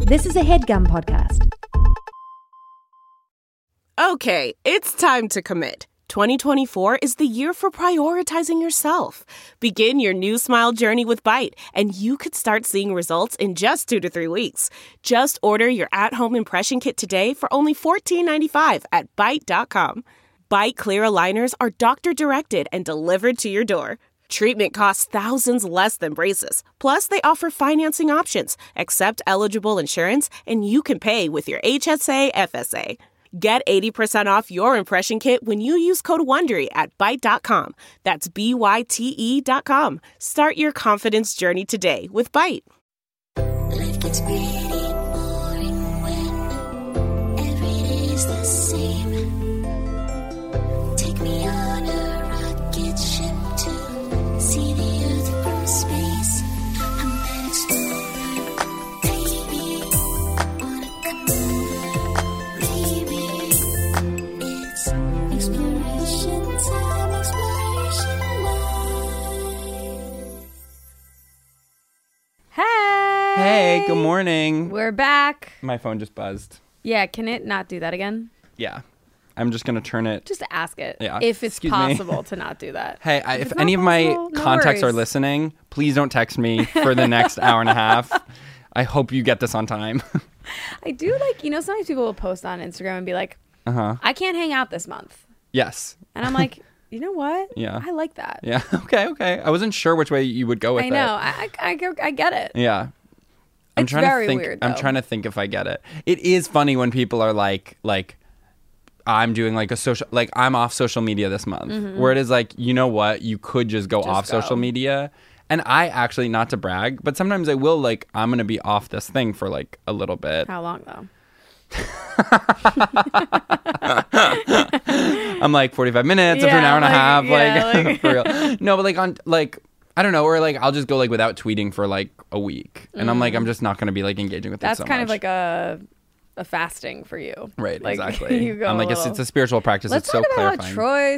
This is a HeadGum podcast. Okay, it's time to commit. 2024 is the year for prioritizing yourself. Begin your new smile journey with Byte, and you could start seeing results in just 2 to 3 weeks. Just order your at-home impression kit today for only $14.95 at Byte.com. Byte Clear aligners are doctor-directed and delivered to your door. Treatment costs thousands less than braces. Plus, they offer financing options, accept eligible insurance, and you can pay with your HSA FSA. Get 80% off your impression kit when you use code WONDERY at Byte.com. That's BYTE.com. Start your confidence journey today with Byte. Life gets pretty boring when every day's the same. Take me on a rocket ship to see the earth from space. I'm an explorer, baby. Wanna come over, baby. It's exploration time, exploration life. Hey, good morning. We're back. My phone just buzzed. Yeah, can it not do that again? Yeah. I'm just going to turn it. Just ask it. Yeah. If it's Excuse me. possible to not do that. Hey, If if it's any not of my possible, no contacts are worries. listening, please don't text me for the next hour and a half. I hope you get this on time. I do sometimes people will post on Instagram and be like, Uh-huh. I can't hang out this month. Yes. And I'm like, you know what? Yeah. I like that. Yeah. Okay. I wasn't sure which way you would go with I know. I get it. it. Yeah. It's very think, weird, I'm though. trying to think if I get it. It is funny when people are like I'm doing like a social, like I'm off social media this month, where it is like, you know what, you could just go off social media. And I actually, not to brag, but sometimes I will, like, I'm going to be off this thing for like a little bit. How long though? I'm like 45 minutes after an hour and a half, like for real. No, but like on like, I don't know, or like I'll just go like without tweeting for like a week. And I'm like, I'm just not going to be like engaging with it That's so kind much. of like a fasting for you. Right, Like, exactly. you go I'm like, a it's little- a spiritual practice. Let's it's so talk about clarifying. how Troy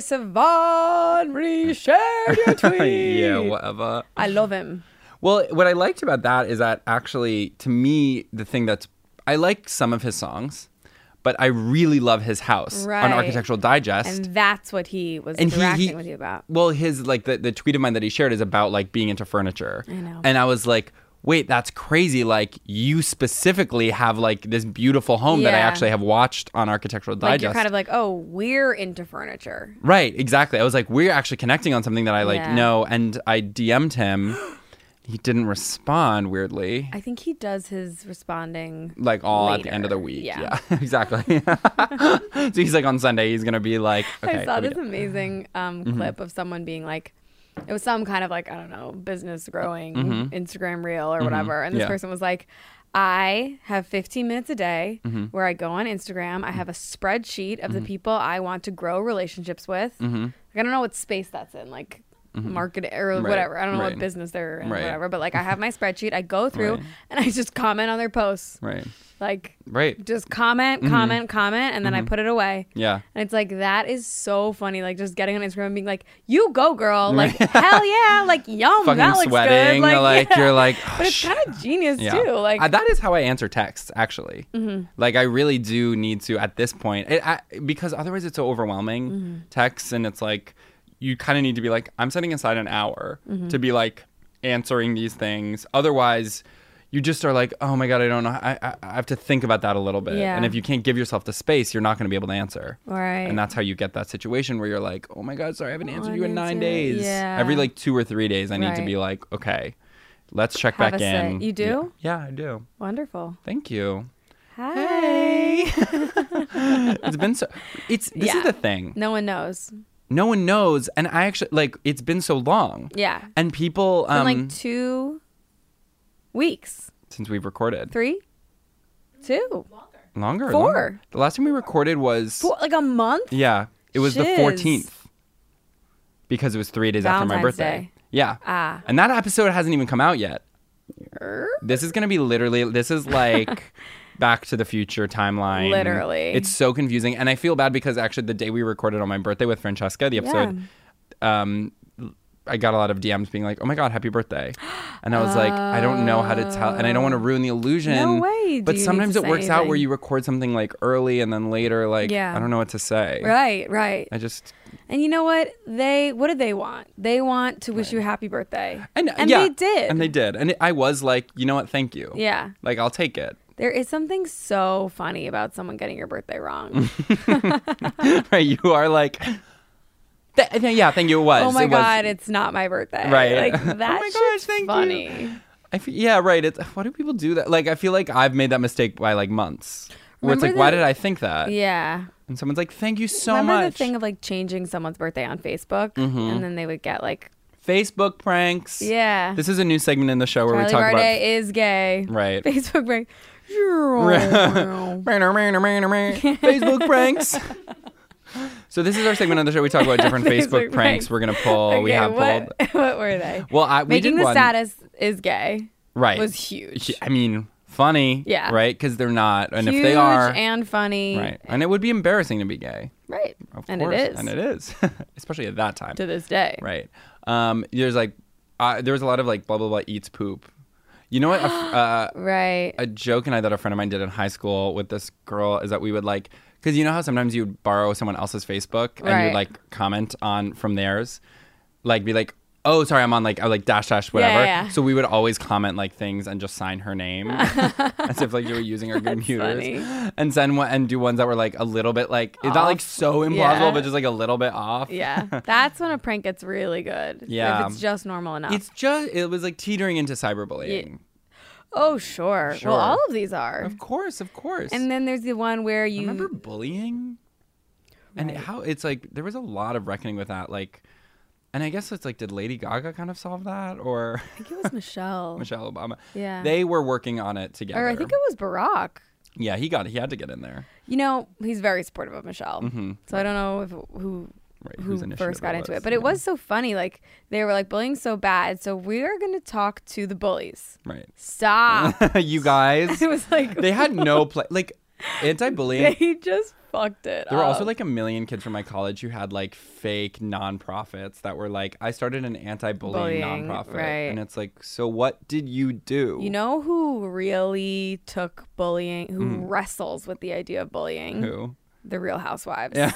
Sivan reshared your tweet. Yeah, whatever. I love him. Well, what I liked about that is that actually, to me, the thing that's, I like some of his songs, but I really love his house Right. on Architectural Digest. And that's what he was And interacting with you about. Well, his, like, the tweet of mine that he shared is about, like, being into furniture. I know. And I was like, wait, that's crazy. Like, you specifically have, like, this beautiful home that I Yeah. actually have watched on Architectural Like Digest. you're kind of like, oh, we're into furniture. Right, exactly. I was like, we're actually connecting on something that I, like, Yeah. know. And I DM'd him. He didn't respond, weirdly. I think he does his responding Like all at the later. end of the week. Yeah. Exactly. So he's like on Sunday, he's going to be like, okay. I saw here we this go. amazing clip of someone being like, it was some kind of like, I don't know, business growing Instagram reel or whatever. And this Yeah. person was like, I have 15 minutes a day where I go on Instagram. I have a spreadsheet of the people I want to grow relationships with. Like, I don't know what space that's in, like market or Right, whatever. I don't know right. what business they're in, Right. whatever. But like, I have my spreadsheet. I go through Right. and I just comment on their posts. Right. Like, Right. just comment, and then I put it away. Yeah. And it's like, that is so funny. Like, just getting on Instagram and being like, you go, girl. Like, hell yeah. Like, yum, Fucking that looks sweating. good. Like, yeah. You're like, But it's kind of genius, yeah. too. Like, That is how I answer texts, actually. Like, I really do need to, at this point, because otherwise it's so overwhelming, texts, and it's like, you kind of need to be like, I'm setting aside an hour to be like answering these things. Otherwise, you just are like, oh my God, I don't know. I have to think about that a little bit. Yeah. And if you can't give yourself the space, you're not going to be able to answer. right. And that's how you get that situation where you're like, oh my God, sorry, I haven't answered you in 9 answer. days. Yeah. Every like 2 or 3 days, I need to Right. be like, okay, let's check Have back a say. in. You do? Yeah, I do. Wonderful. Thank you. Hi. It's been so, this Yeah. is the thing. No one knows. No one knows. And I actually, like, it's been so long. Yeah. And people, It's been like 2 weeks. since we've recorded. 3? 2? Longer. 4. Longer. The last time we recorded was, 4, like a month? yeah, it was the Shiz. 14th. Because it was 3 days after my Valentine's birthday. Day. Yeah. Ah. And that episode hasn't even come out yet. This is going to be literally, this is like Back to the Future timeline. Literally. It's so confusing. And I feel bad because actually the day we recorded on my birthday with Francesca, the episode, I got a lot of DMs being like, "Oh my god, happy birthday," and I was like, I don't know how to tell, and I don't want to ruin the illusion. No way. But do you sometimes need to it works say out where anything. you record something like early and then later, like Yeah. I don't know what to say. Right. I just And you know what? What did they want? They want to wish you a happy birthday. and they did. and they did, and I was like, you know what? Thank you. Yeah. Like I'll take it. There is something so funny about someone getting your birthday wrong. Right? You are like. Thank you. It was. Oh my It was. God, it's not my birthday. Right. Like, Oh my that gosh, shit's thank you. funny. Yeah, right. Why do people do that? Like, I feel like I've made that mistake by like months. Where it's Remember like, why the- did I think that? Yeah. And someone's like, thank you so Remember much. the thing of like changing someone's birthday on Facebook? And then they would get like, Facebook pranks. yeah. This is a new segment in the show where Charlie we talk Bardet is gay. about right. Facebook prank. Facebook pranks. So this is our segment on the show. We talk about different Facebook, Facebook pranks pranks. we're gonna pull. we have pulled. What were they? Well, we Making did the one. status is gay Right. was huge. I mean, funny. Yeah. Right? Because they're not, and Huge if they are, and funny. right, and it would be embarrassing to be gay. Right. Of And course, it is. and it is, especially at that time. To this day. Right. There's like, there was a lot of like blah blah blah eats poop. You know what? Right. A joke and I that a friend of mine did in high school with this girl is that we would like, because you know how sometimes you would borrow someone else's Facebook and Right. you'd like comment on from theirs, like be like, oh sorry, I'm on like dash whatever. Yeah. So we would always comment like things and just sign her name as if like you were using our computers, funny. and send one and do ones that were like a little bit like it's not like Off. so implausible, Yeah. but just like a little bit off. Yeah. That's when a prank gets really good. Yeah. If it's just normal enough. It was like teetering into cyberbullying. Oh, sure. Sure. Well, all of these are. Of course. And then there's the one where you Remember bullying? And Right. how it's like there was a lot of reckoning with that. Like, and I guess it's like, did Lady Gaga kind of solve that, or I think it was Michelle. Michelle Obama? Yeah. They were working on it together. Or I think it was Barack. Yeah, he had to get in there. You know, he's very supportive of Michelle. So I don't know who Right, who whose initiative first got it into was, it. But it yeah. was so funny. Like, they were like, bullying's so bad. So we are going to talk to the bullies. Right. Stop. You guys, It was like, they had no play. Like, anti-bullying. they just fucked it There were also up. like a million kids from my college who had like fake nonprofits that were like, I started an anti-bullying Bullying, nonprofit. right. And it's like, so what did you do? You know who really took bullying, who wrestles with the idea of bullying? who? The Real Housewives Yeah.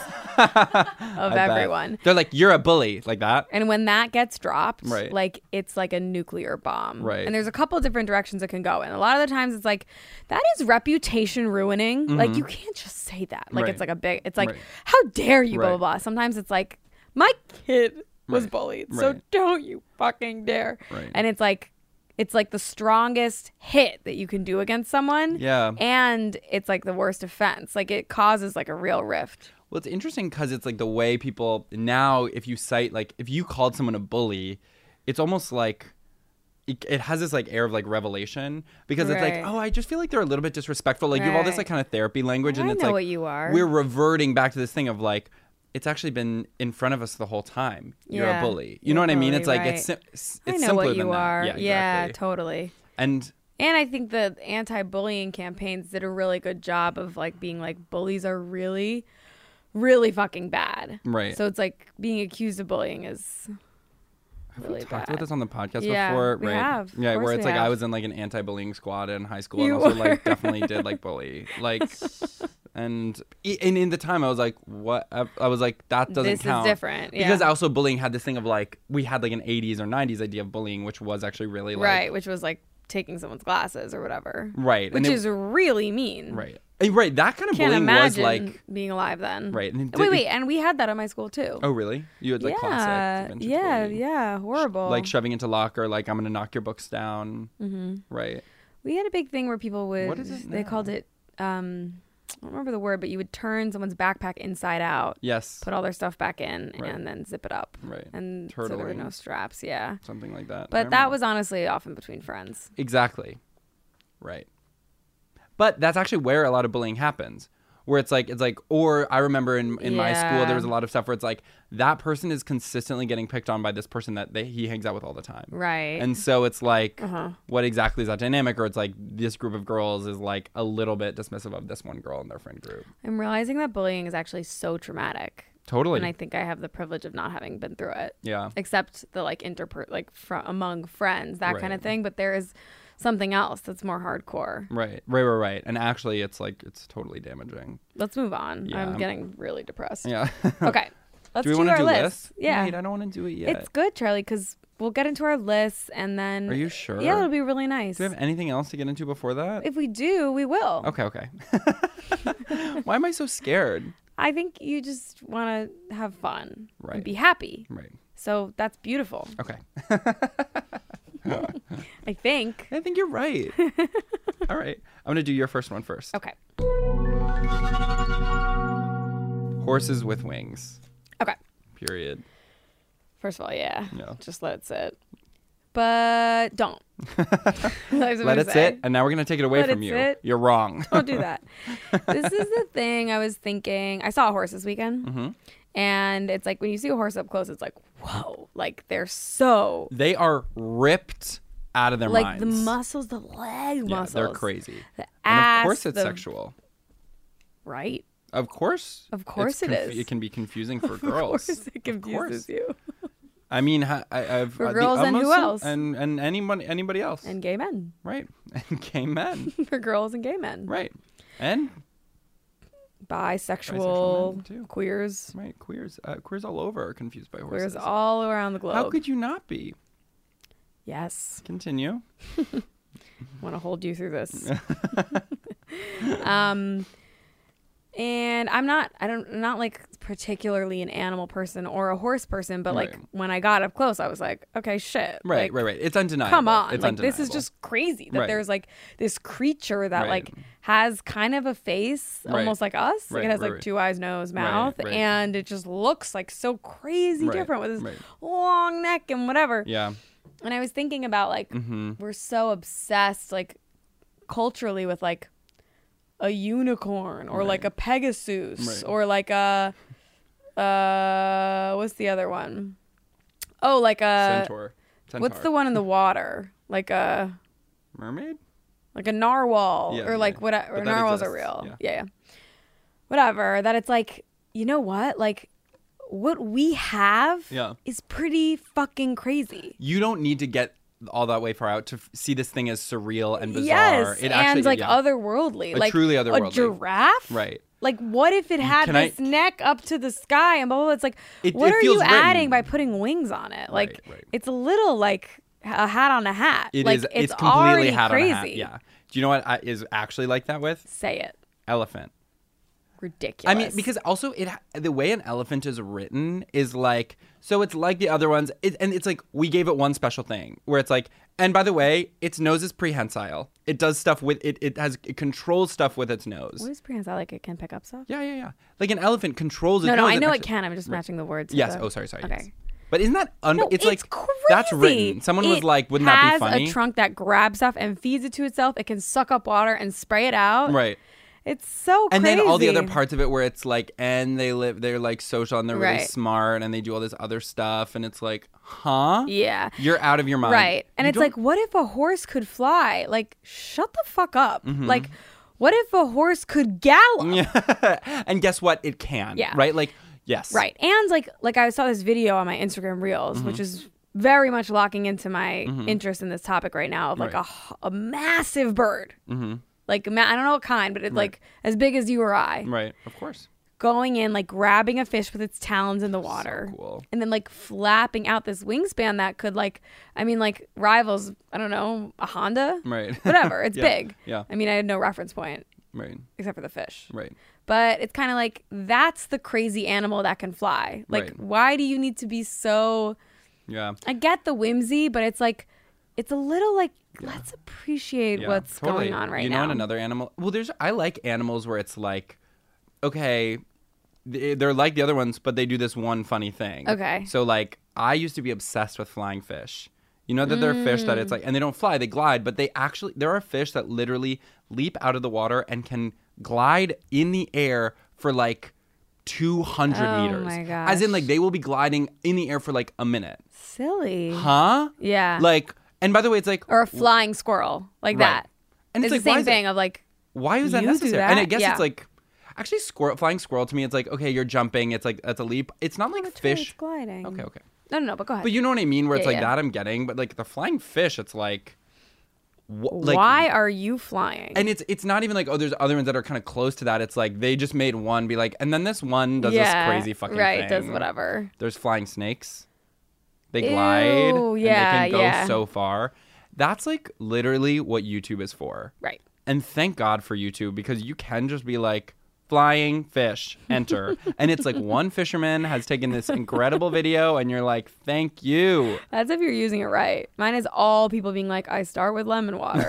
of I bet. everyone. They're like, you're a bully, like that. And when that gets dropped, Right. like it's like a nuclear bomb. Right. And there's a couple different directions it can go in. A lot of the times it's like, that is reputation ruining. Like you can't just say that. Like Right. it's like a big, it's like, Right. how dare you, blah, Right. blah, blah. Sometimes it's like, my kid was Right. bullied. So Right. don't you fucking dare. Right. And it's like the strongest hit that you can do against someone. Yeah. And it's like the worst offense. Like it causes like a real rift. Well, it's interesting because it's like the way people now, if you cite, like, if you called someone a bully, it's almost like it has this like air of like revelation because it's like, Right. oh, I just feel like they're a little bit disrespectful. Like you have all this Right. like kind of therapy language, and I it's know like what you are. we're reverting back to this thing of like, it's actually been in front of us the whole time. You're a Yeah. bully. You You're know a what I mean? bully, It's like right. it's I know simpler what than you that. are. Yeah, Yeah, exactly. totally. And And I think the anti-bullying campaigns did a really good job of like being like bullies are really, really fucking bad. Right. So it's like being accused of bullying is have really we talked bad. about this on the podcast Yeah, before? we Right. have. Of Yeah, course where it's we like I have. was in like an anti-bullying squad in high school, You and also were. like definitely did like bully. Like, and in the time I was like, what? I was like, that doesn't This is count. different, yeah. Because also bullying had this thing of like, we had like an 80s or 90s idea of bullying, which was actually really like, right, which was like taking someone's glasses or whatever. Right. Which and is really mean. right. Right. That kind of Can't bullying was imagine like, being alive then. right. And it Wait, did- and we had that at my school too. Oh, really? You had like classic vintage bullying. yeah, horrible. Like shoving into locker, like I'm gonna knock your books down. Mm-hmm. Right. We had a big thing where people would. What is it They now? called it. I don't remember the word, but you would turn someone's backpack inside out, Yes. put all their stuff back in, Right. and then zip it up. Right. And so there were Turtling. no straps. Yeah. Something like that. I But that remember. was honestly often between friends. Exactly. Right. But that's actually where a lot of bullying happens. Where it's like, or I remember in my school, Yeah. there was a lot of stuff where it's like, that person is consistently getting picked on by this person that he hangs out with all the time. Right. And so it's like, Uh-huh. what exactly is that dynamic? Or it's like, this group of girls is like a little bit dismissive of this one girl in their friend group. I'm realizing that bullying is actually so traumatic. Totally. And I think I have the privilege of not having been through it. Yeah. Except the like among friends, that kind of Right. thing. But there is something else that's more hardcore. Right. And actually, it's totally damaging. Let's move on. Yeah. I'm getting really depressed. Yeah. Okay. Let's Do we want to do our lists? Yeah. Wait, I don't want to do it yet. It's good, Charlie, because we'll get into our lists and then. Are you sure? Yeah, it'll be really nice. Do we have anything else to get into before that? If we do, we will. Okay. Why am I so scared? I think you just want to have fun Right. and be happy. Right. So that's beautiful. Okay. I think. I think you're right. All right. I'm going to do your first one first. Okay. Horses with wings. Okay. Period. First of all, yeah. Yeah. Just let it sit. But don't. Let it sit, and now we're going to take it away Let from it you. sit. You're wrong. Don't do that. This is the thing I was thinking. I saw a horse this weekend. Mm-hmm. And it's like when you see a horse up close, it's like, whoa. Like they're so. They are ripped out of their Like minds. the muscles, the leg Yeah, muscles. they're crazy. The And ass. of course it's the- sexual. Right? Of course. Of course it is. It can be confusing for Of girls. course it confuses you. I mean, I've For girls and who else? And anybody else. And gay men. Right. And gay men. For girls and gay men. Right. And Bisexual men, too. queers. right, queers all over are confused by horses. Queers all around the globe. How could you not be? Yes. Continue. Want to hold you through this. And I'm not like particularly an animal person or a horse person, but like Right. when I got up close, I was like, okay, shit. Right. Like, It's undeniable. come on. It's Like this is undeniable. just crazy that Right. there's like this creature that Right. like has kind of a face Right. almost like us. Like Right, it has right, like right. 2 eyes, nose, mouth, right. and it just looks like so crazy Right, different with this right. long neck and whatever. Yeah. And I was thinking about like we're so obsessed like culturally with like a unicorn or Right. like a Pegasus Right. or like a what's the other one? Oh, like a Centaur. what's the one in the water? Like a mermaid? narwhal Yeah, or like yeah. what? Or But that narwhals are exists, real. yeah. Yeah. Whatever. That it's like, you know what? Like what we have Yeah. is pretty fucking crazy. You don't need to get all that way far out to see this thing as surreal and bizarre. Yes, It and actually, like yeah. otherworldly, like truly a otherworldly. giraffe. Right. Like, what if it had Can I- this neck up to the sky and blah, blah, blah? It's like, It- what it are feels you written. adding by putting wings on it? Like, Right. it's a little like a hat on a hat. It like, is. It's completely already hat crazy. on a hat. Yeah. Do you know what is actually like that with? Say it. Elephant. Ridiculous. I mean, because also the way an elephant is written is like, so it's like the other ones, and it's like we gave it one special thing where it's like, and by the way, its nose is prehensile. It does stuff with it. It controls stuff with its nose. What is prehensile? Like, it can pick up stuff? Yeah. Like an elephant controls its No, nose. I and know it actually- can. I'm just matching the words. to Yes. the- Oh, sorry. Okay. Yes. But isn't that No, it's like crazy. that's written. Someone was It like, wouldn't that be funny? has a trunk that grabs stuff and feeds it to itself. It can suck up water and spray it out. Right. It's so And crazy. then all the other parts of it where it's like, and they're like social and they're really Right. smart and they do all this other stuff and it's like, huh? Yeah. You're out of your mind. Right. And You it's don't- like, what if a horse could fly? Like, shut the fuck up. Mm-hmm. Like, what if a horse could gallop? Yeah. And guess what? It can. Yeah. Right? Like, yes. Right. And like I saw this video on my Instagram Reels, Mm-hmm. which is very much locking into my interest in this topic right now of like Right. a massive bird. Mm-hmm. Like, I don't know what kind, but it's like as big as you or I. Right. Of course. Going in, like grabbing a fish with its talons in the water. cool. And then like flapping out this wingspan that could like rivals, I don't know, a Honda. Right. Whatever. It's Yeah. big. Yeah. I mean, I had no reference point Right. except for the fish. Right. But it's kind of like, that's the crazy animal that can fly. Like, Right. why do you need to be so... Yeah. I get the whimsy, but it's like, it's a little like, let's appreciate Yeah, what's totally. going on right you now. know, another animal. Well, I like animals where it's like, okay, they're like the other ones, but they do this one funny thing. Okay. So like, I used to be obsessed with flying fish. You know that there are fish that it's like, and they don't fly, they glide, but there are fish that literally leap out of the water and can glide in the air for like 200 Oh meters. my As in, gosh. like, they will be gliding in the air for like a minute. Silly. Huh? Yeah. Like, and by the way, it's like, Or a flying squirrel, like Right. that. and It's it's, like, the why same is it- thing of like, why is that You do necessary? that? And I guess Yeah. it's like, Actually, flying squirrel to me, it's like, okay, you're jumping. It's like, that's a leap. It's not like It's fish. gliding. Okay. No, but go ahead. But you know what I mean? Where it's Yeah, like yeah. that I'm getting. But like the flying fish, it's like... Why are you flying? And it's not even like, oh, there's other ones that are kind of close to that. It's like they just made one be like, and then this one does this crazy fucking right, thing. does whatever. There's flying snakes. They glide. And yeah, they can go yeah. so far. That's like literally what YouTube is for. Right. And thank God for YouTube, because you can just be like, flying fish, enter. And it's like one fisherman has taken this incredible video and you're like, thank you. That's if you're using it right. Mine is all people being like, I start with lemon water.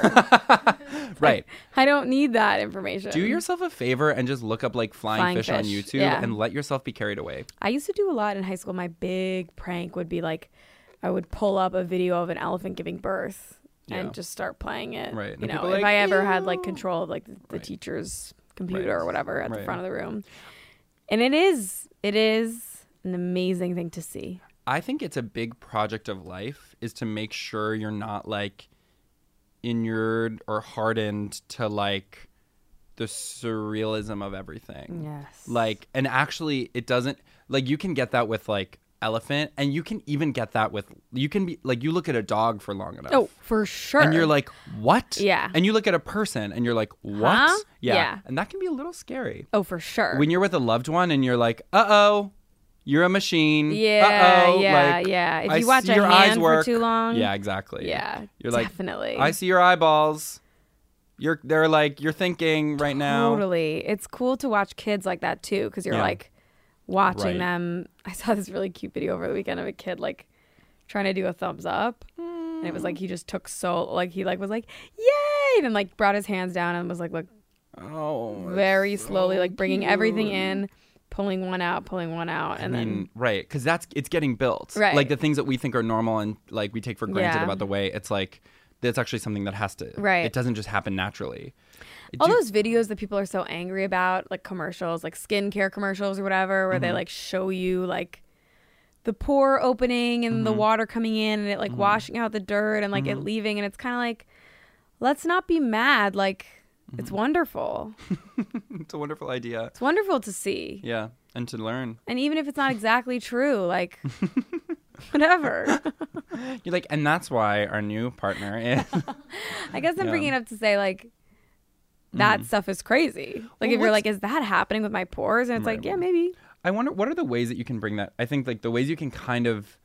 Right. I don't need that information. Do yourself a favor and just look up like flying fish on YouTube yeah. and let yourself be carried away. I used to do a lot in high school. My big prank would be like, I would pull up a video of an elephant giving birth and just start playing it. Right. And You know, people if like, I ever had "Ew." like control of like the Right. teacher's computer Right. or whatever at the Right. front of the room. And it is an amazing thing to see. I think it's a big project of life is to make sure you're not like inured or hardened to like the surrealism of everything. Yes. Like, and actually it doesn't, like you can get that with like elephant, and you can even get that with, you can be like, you look at a dog for long enough. Oh, for sure. And you're like, what? Yeah. And you look at a person and you're like, what? Huh? Yeah. And that can be a little scary. oh, for sure. When you're with a loved one and you're like, uh-oh, you're a machine. Yeah, Uh-oh, yeah, like, yeah. If I you watch see a your eyes hand for work. too long. Yeah, exactly. Yeah, You're like, definitely. I see your eyeballs. They're like, you're thinking right now. Totally. It's cool to watch kids like that too, because you're Yeah. like watching Right. them. I saw this really cute video over the weekend of a kid like trying to do a thumbs up. And it was like he just took he was like, yay! And then like brought his hands down and was like, look, Oh. very that's so slowly, like bringing everything cute. in, pulling one out. And then right, because it's getting built. Right. Like the things that we think are normal and like we take for granted Yeah. about the way, it's like that's actually something that has to. Right. It doesn't just happen naturally. all those videos that people are so angry about, like commercials, like skincare commercials or whatever, where they like show you like the pore opening and the water coming in and it like washing out the dirt and like it leaving. And it's kind of like, let's not be mad. Like, it's wonderful. It's a wonderful idea. It's wonderful to see. Yeah, and to learn. And even if it's not exactly true, like, whatever. You're like, and that's why our new partner is. I guess I'm Yeah. bringing it up to say, like, that stuff is crazy. Like, Well, if you're what's- like, is that happening with my pores? And it's Right. like, yeah, maybe. I wonder, what are the ways that you can bring that? I think like the ways you can kind of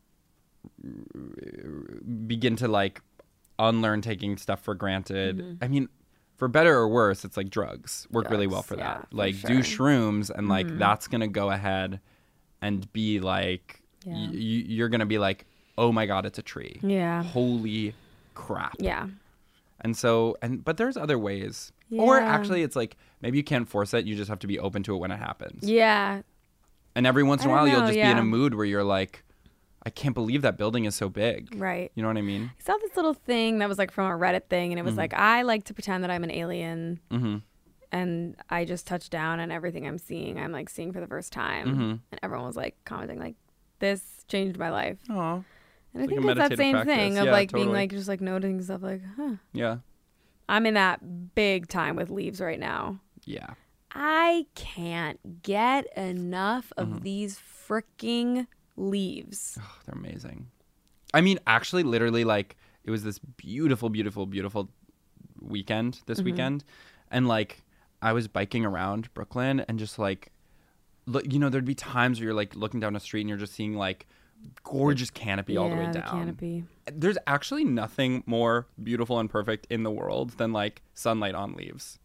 begin to like unlearn taking stuff for granted. I mean, for better or worse, it's like drugs work really well Drugs, for yeah, that. for Like sure. do shrooms and like that's going to go ahead and be like, Yeah. you're going to be like, oh my God, it's a tree. Yeah. Holy crap. Yeah. And so, but there's other ways. Or Yeah. actually, it's like maybe you can't force it. You just have to be open to it when it happens. Yeah. And every once in a I don't while, you'll know, just be in yeah. a mood where you're like, I can't believe that building is so big. Right. You know what I mean? I saw this little thing that was like from a Reddit thing, and it was like, I like to pretend that I'm an alien, and I just touch down, and everything I'm like seeing for the first time. And everyone was like commenting, like, this changed my life. Oh, And I It's like think a it's that meditative same practice. thing of Yeah, like being totally. like, just like noticing stuff like, huh. yeah. I'm in that big time with leaves right now. Yeah. I can't get enough of these freaking leaves. Oh, they're amazing. I mean, actually, literally, like, it was this beautiful, beautiful, beautiful weekend this weekend. And, like, I was biking around Brooklyn and just, like, look, you know, there'd be times where you're, like, looking down a street and you're just seeing, like, gorgeous canopy all the way down. The canopy. There's actually nothing more beautiful and perfect in the world than like sunlight on leaves.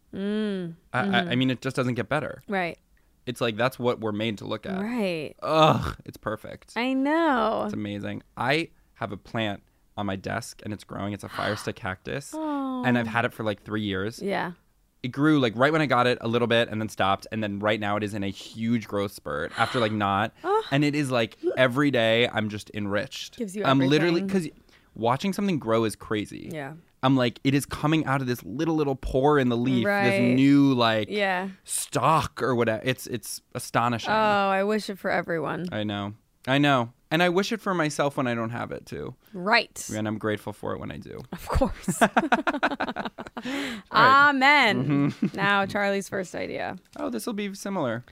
I mean, it just doesn't get better. Right. It's like that's what we're made to look at. Right. Ugh, it's perfect. I know. It's amazing. I have a plant on my desk and it's growing. It's a fire stick cactus, and I've had it for like 3 years. Yeah. It grew like right when I got it a little bit and then stopped, and then right now it is in a huge growth spurt after like not. And it is like every day I'm just enriched. Gives you I'm literally, everything. because watching something grow is crazy. Yeah. I'm like, it is coming out of this little pore in the leaf, this Right. new like Yeah. stalk or whatever. It's astonishing. Oh, I wish it for everyone. I know, and I wish it for myself when I don't have it too. Right. And I'm grateful for it when I do. Of course. Amen. Now, Charlie's first idea. Oh, this will be similar.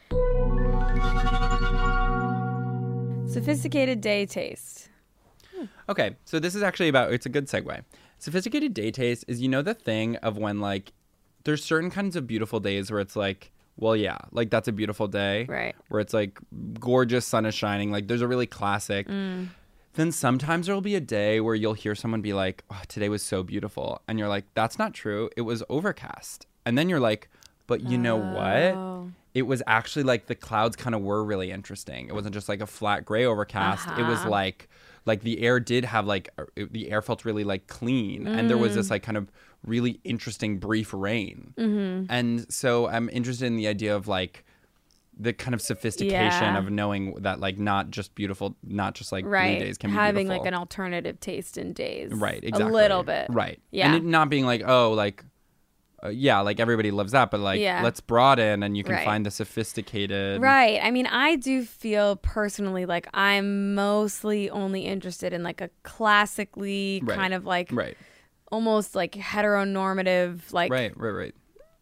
Sophisticated day taste. Okay, so this is actually about, it's a good segue. Sophisticated day taste is, the thing of when, like, there's certain kinds of beautiful days where it's like, well, yeah, like that's a beautiful day. Right. Where it's like gorgeous, sun is shining. Like there's a really classic. Then sometimes there'll be a day where you'll hear someone be like, oh, today was so beautiful. And you're like, that's not true. It was overcast. And then you're like, but you know what? It was actually like the clouds kind of were really interesting. It wasn't just like a flat gray overcast. It was like the air did have like, the air felt really like clean. And there was this like kind of really interesting brief rain. And so I'm interested in the idea of like the kind of sophistication of knowing that like not just beautiful, not just like blue days can be having beautiful. like an alternative taste in days. Right, exactly. A little bit. Right. Yeah. And it not being like, oh, like, like everybody loves that, but like let's broaden and you can find the sophisticated. Right. I mean, I do feel personally like I'm mostly only interested in like a classically kind of like almost like heteronormative, like right.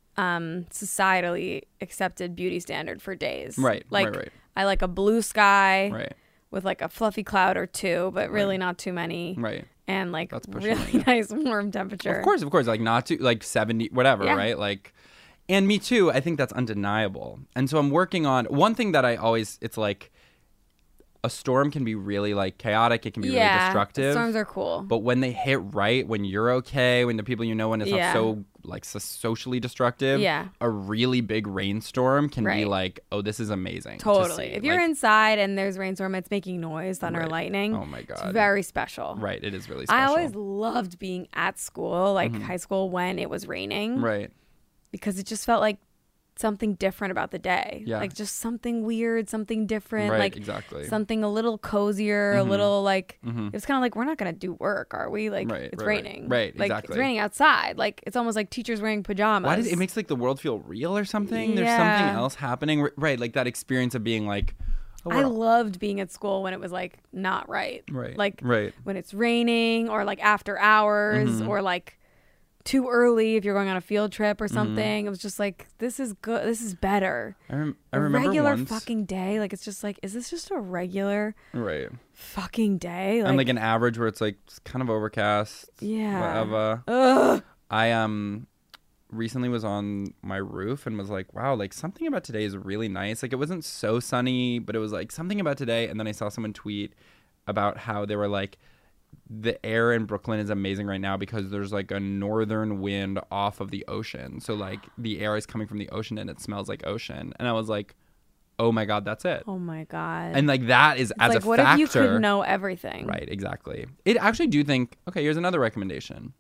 Societally accepted beauty standard for days. Right. Like right. I like a blue sky Right. with like a fluffy cloud or two, but really not too many. Right. And like That's pushing really nice warm temperature. Of course, like not too like 70 whatever, right? Like, and me too, I think that's undeniable. And so I'm working on one thing that I always, it's like a storm can be really like chaotic, it can be really destructive. Storms are cool. But when they hit right, when you're okay, when the people you know, when it's not so like socially destructive, a really big rainstorm can be like, oh, this is amazing. Totally. To see. If you're inside and there's rainstorm, it's making noise, thunder, lightning. Oh my God. It's very special. Right. It is really special. I always loved being at school, like high school, when it was raining. Right. Because it just felt like something different about the day. Yeah. Like just something weird, something different. Right, like exactly. something a little cozier, a little like, it was kind of like, we're not going to do work, are we? Like, it's raining. Right, like, exactly. It's raining outside. Like, it's almost like teachers wearing pajamas. Why does it makes like the world feel real or something? There's something else happening. Right. Like that experience of being like, oh, I loved being at school when it was like not right. Right. Like right. when it's raining or like after hours or like too early if you're going on a field trip or something. It was just like, this is good. This is better. I remember a regular once, fucking day. Like, it's just like, is this just a regular fucking day? Like, and like an average where it's like kind of overcast. Yeah. Whatever. Ugh. I recently was on my roof and was like, wow, like something about today is really nice. Like it wasn't so sunny, but it was like something about today. And then I saw someone tweet about how they were like, the air in Brooklyn is amazing right now because there's like a northern wind off of the ocean. So like the air is coming from the ocean and it smells like ocean. And I was like, oh my God, that's it. Oh my God. And like that is it's as like, a what factor. if you could know everything? Right, exactly. It actually do think, okay, here's another recommendation.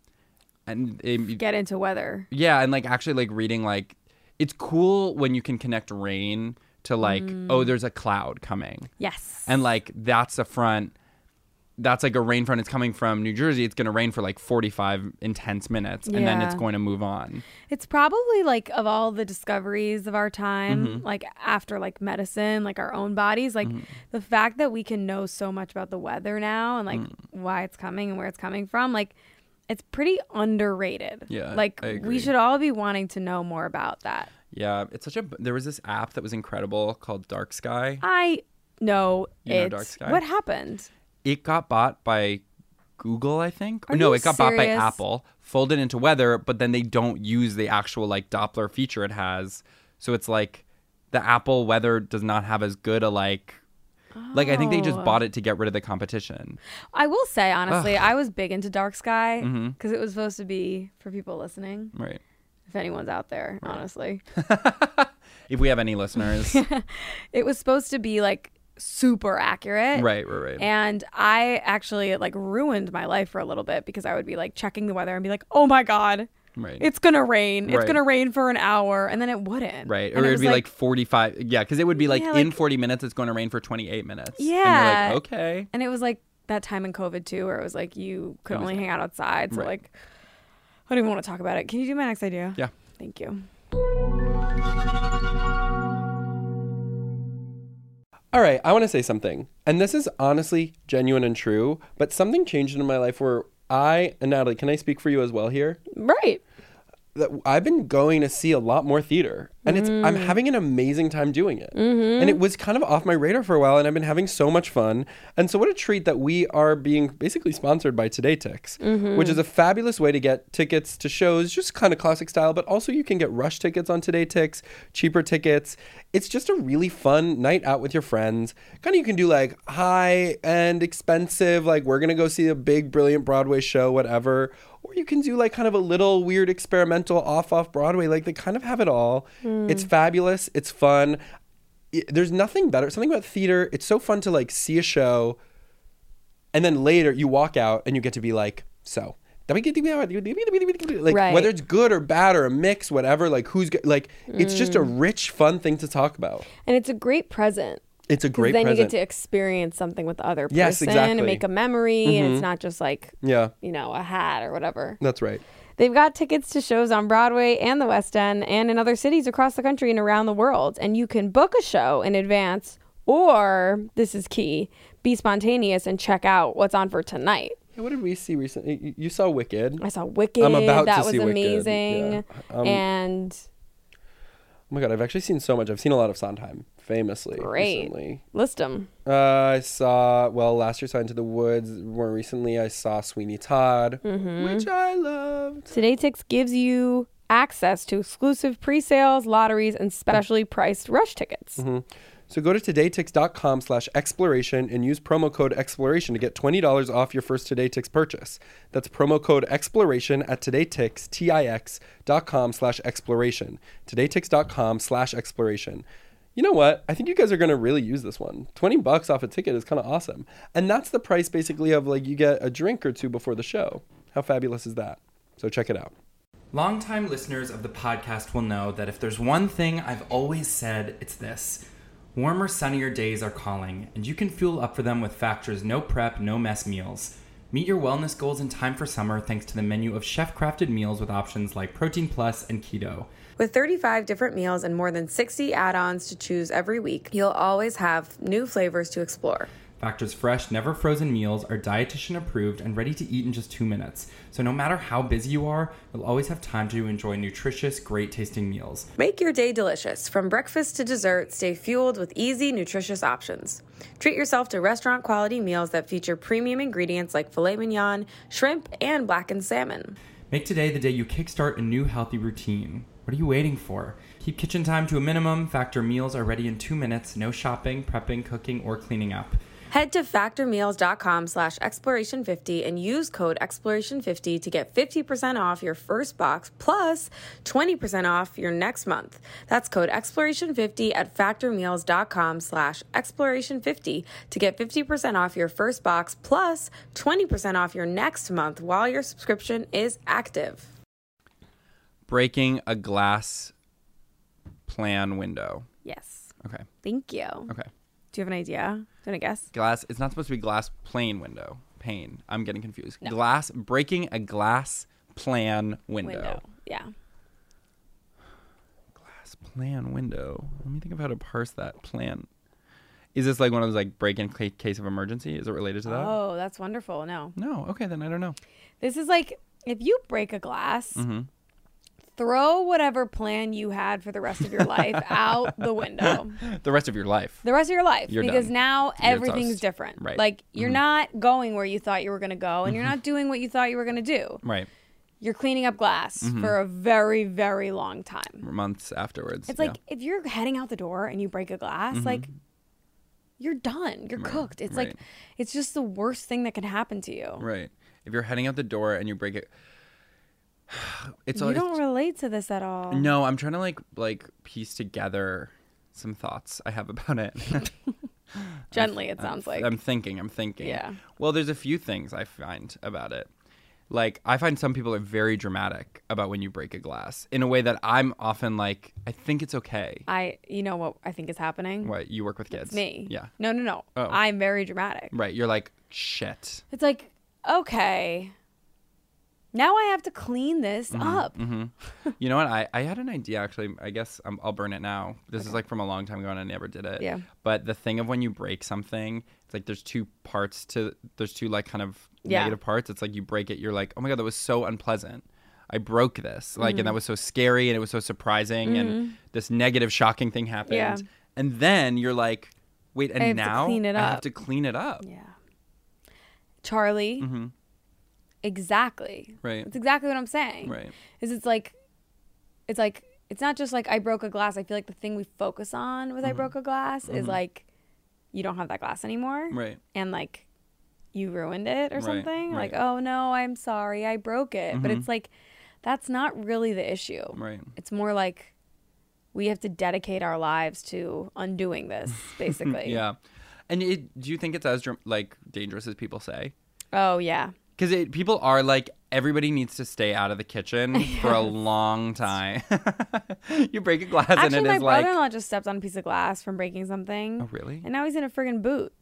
And get into weather. Yeah, and like actually like reading like it's cool when you can connect rain to like, oh, there's a cloud coming. Yes. And like that's a front. That's like a rain front. It's coming from New Jersey. It's going to rain for like 45 intense minutes and then it's going to move on. It's probably like of all the discoveries of our time, like after like medicine, like our own bodies, like the fact that we can know so much about the weather now and like why it's coming and where it's coming from, like it's pretty underrated. Yeah, like I agree. we should all be wanting to know more about that. Yeah, it's there was this app that was incredible called Dark Sky. I know You know Dark Sky? What happened? It got bought by Google, I think. Are No, you it got bought by serious? Apple, folded into weather, but then they don't use the actual like Doppler feature it has. So it's like the Apple weather does not have as good a like I think they just bought it to get rid of the competition. I will say, honestly, I was big into Dark Sky because it was supposed to be for people listening. Right. If anyone's out there, honestly. If we have any listeners. It was supposed to be like super accurate. Right. And I actually like ruined my life for a little bit because I would be like checking the weather and be like, oh my God, Right. it's going to rain. It's Right. going to rain for an hour. And then it wouldn't. Right. And Or it it'd was be like 45. Yeah. Because it would be like Yeah, in like- 40 minutes, it's going to rain for 28 minutes. Yeah. And you're like, okay. And it was like that time in COVID too, where it was like you could only hang out outside. So Right. like, I don't even want to talk about it. Can you do my next idea? Yeah. Thank you. All right, I want to say something. And this is honestly genuine and true, but something changed in my life where and Natalie, can I speak for you as well here? Right. that I've been going to see a lot more theater, and I'm having an amazing time doing it. And it was kind of off my radar for a while, and I've been having so much fun. And so what a treat that we are being basically sponsored by Today Tix, which is a fabulous way to get tickets to shows, just kind of classic style, but also you can get rush tickets on Today Tix, cheaper tickets. It's just a really fun night out with your friends. Kind of you can do like high and expensive, like we're going to go see a big, brilliant Broadway show, whatever. Or you can do like kind of a little weird experimental off Broadway. Like they kind of have it all. It's fabulous. It's fun. There's nothing better. Something about theater. It's so fun to like see a show. And then later you walk out and you get to be like, so. Like Right. whether it's good or bad or a mix, whatever, like who's good. Like it's just a rich, fun thing to talk about. And it's a great present. It's a great then present. you get to experience something with the other person Yes, exactly. and make a memory. And it's not just like, Yeah, a hat or whatever. that's right. They've got tickets to shows on Broadway and the West End and in other cities across the country and around the world. And you can book a show in advance or, this is key, be spontaneous and check out what's on for tonight. Hey, what did we see recently? You saw Wicked. I saw Wicked. I'm about that to was see Wicked. amazing. Yeah. And Oh my God, I've actually seen so much. I've seen a lot of Sondheim, famously. great. Recently. List them. I saw, last year saw Into the Woods. More recently, I saw Sweeney Todd, which I loved. Today Tix gives you access to exclusive pre-sales, lotteries, and specially priced rush tickets. So go to todaytix.com/exploration and use promo code exploration to get $20 off your first Today Tix purchase. That's promo code exploration at todaytix.com/exploration. todaytix.com/exploration. You know what? I think you guys are going to really use this one. $20 off a ticket is kind of awesome. And that's the price basically of like you get a drink or two before the show. How fabulous is that? So check it out. Longtime listeners of the podcast will know that if there's one thing I've always said, it's this. Warmer, sunnier days are calling, and you can fuel up for them with Factor's no prep, no mess meals. Meet your wellness goals in time for summer thanks to the menu of chef-crafted meals with options like Protein Plus and Keto. With 35 different meals and more than 60 add-ons to choose every week, you'll always have new flavors to explore. Factor's fresh, never frozen meals are dietitian approved and ready to eat in just 2 minutes. So no matter how busy you are, you'll always have time to enjoy nutritious, great tasting meals. Make your day delicious. From breakfast to dessert, stay fueled with easy, nutritious options. Treat yourself to restaurant quality meals that feature premium ingredients like filet mignon, shrimp, and blackened salmon. Make today the day you kickstart a new healthy routine. What are you waiting for? Keep kitchen time to a minimum. Factor meals are ready in 2 minutes. No shopping, prepping, cooking, or cleaning up. Head to factormeals.com/exploration50 and use code exploration50 to get 50% off your first box plus 20% off your next month. That's code exploration50 at factormeals.com/exploration50 to get 50% off your first box plus 20% off your next month while your subscription is active. Breaking a glass plan window. Yes. Okay. Thank you. Okay. Do you have an idea? Do you want to guess? Glass. It's not supposed to be glass plane window. Pane. I'm getting confused. No. Glass. Breaking a glass plan window. Yeah. Glass plan window. Let me think of how to parse that plan. Is this like one of those like break in case of emergency? Is it related to that? Oh, that's wonderful. No. No. Okay, then I don't know. This is like if you break a glass, throw whatever plan you had for the rest of your life out the window. The rest of your life. The rest of your life. You're because done. now You're everything's toast. different. Right. Like you're not going where you thought you were going to go and you're not doing what you thought you were going to do. Right. You're cleaning up glass for a very, very long time. Months afterwards. It's like if you're heading out the door and you break a glass, like you're done. You're cooked. It's like right. it's just the worst thing that can happen to you. Right. If you're heading out the door and you break it, You don't relate to this at all. No, I'm trying to like piece together some thoughts I have about it. Gently, it sounds like. I'm thinking. Yeah. Well, there's a few things I find about it. Like, I find some people are very dramatic about when you break a glass in a way that I'm often like, I think it's okay. You know what I think is happening? What, you work with kids? It's me. Yeah. No. Oh. I'm very dramatic. Right. You're like, shit. It's like, okay, now I have to clean this up. You know what? I had an idea, actually. I guess I'll burn it now. This is like from a long time ago and I never did it. Yeah. But the thing of when you break something, it's like there's two like kind of negative parts. It's like you break it, you're like, oh my God, that was so unpleasant. I broke this. Like, and that was so scary and it was so surprising and this negative, shocking thing happened. Yeah. And then you're like, wait, and I have to now clean it I up. have to clean it up. Yeah. Charlie. Exactly. Right. That's exactly what I'm saying. Right. Is it's like it's not just like I broke a glass. I feel like the thing we focus on with I broke a glass is like you don't have that glass anymore. Right. And like you ruined it or Right, something. right. Like, oh no, I'm sorry, I broke it. But it's like that's not really the issue. Right. It's more like we have to dedicate our lives to undoing this, basically. Yeah. And do you think it's as like dangerous as people say? Oh yeah. Because people are like, everybody needs to stay out of the kitchen for a long time. You break a glass Actually, and it my is like, brother-in-law just stepped on a piece of glass from breaking something. oh really? And now he's in a friggin' boot.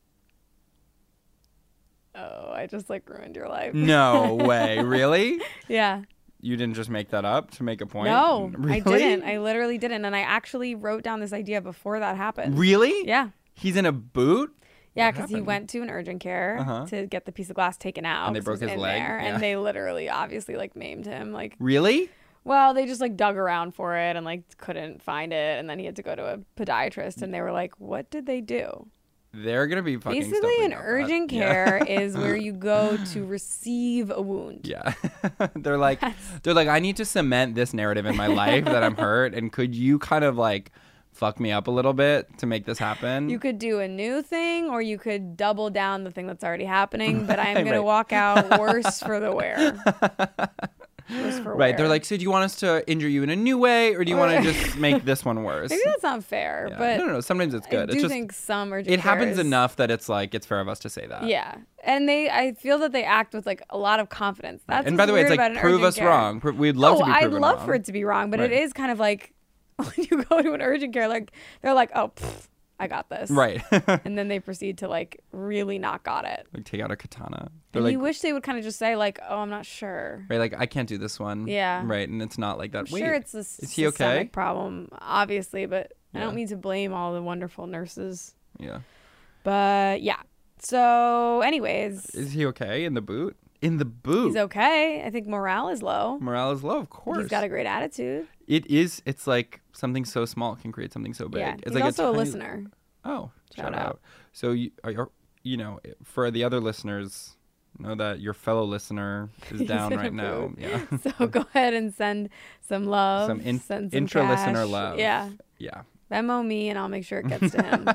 Oh, I just like ruined your life. No way. Really? Yeah. You didn't just make that up to make a point? No, Really? I didn't. I literally didn't. And I actually wrote down this idea before that happened. Really? Yeah. He's in a boot? Yeah, What because he happened? went to an urgent care to get the piece of glass taken out. And they 'cause broke he was his in leg? there, Yeah. And they literally, obviously, like maimed him. Like, Really? well, they just like dug around for it and like couldn't find it. And then he had to go to a podiatrist. And they were like, what did they do? They're going to be fucking Basically, stoked an about that. urgent Yeah. care is where you go to receive a wound. Yeah. they're like, I need to cement this narrative in my life that I'm hurt. And could you kind of like fuck me up a little bit to make this happen? You could do a new thing or you could double down the thing that's already happening, but I'm going to Right. walk out worse for the wear. Worse for Right. wear. They're like, so do you want us to injure you in a new way or do you want to just make this one worse? Maybe that's not fair, Yeah. but no. Sometimes it's good. I do It's just, think some urgent it happens cares- enough that it's like, it's fair of us to say that. Yeah. And I feel that they act with like a lot of confidence. That's And by what's the way, it's weird like, about an prove urgent us care. wrong. We'd love to be I'd proven love wrong. for it to be wrong, but Right. it is kind of like when you go to an urgent care, like they're like, oh, I got this. Right. And then they proceed to like really not got it. Like take out a katana. They're And like, you wish they would kind of just say like, oh, I'm not sure. right, like I can't do this one. Yeah. Right, and it's not like that. I'm Wait, sure it's a is he okay? systemic problem, obviously, but I Yeah. don't mean to blame all the wonderful nurses. Yeah. But yeah. So, anyways, Is he okay in the boot? In the boot. he's okay. I think morale is low. Morale is low, of course. He's got a great attitude. It is. It's like something so small can create something so big. Yeah. It's He's like also a tiny- listener. Oh, Shout shout out. out. So you know, for the other listeners, know that your fellow listener is down in a right now. boot. Yeah. So go ahead and send some love. Some send some intra-listener cash. love. Yeah. Yeah. Venmo me and I'll make sure it gets to him.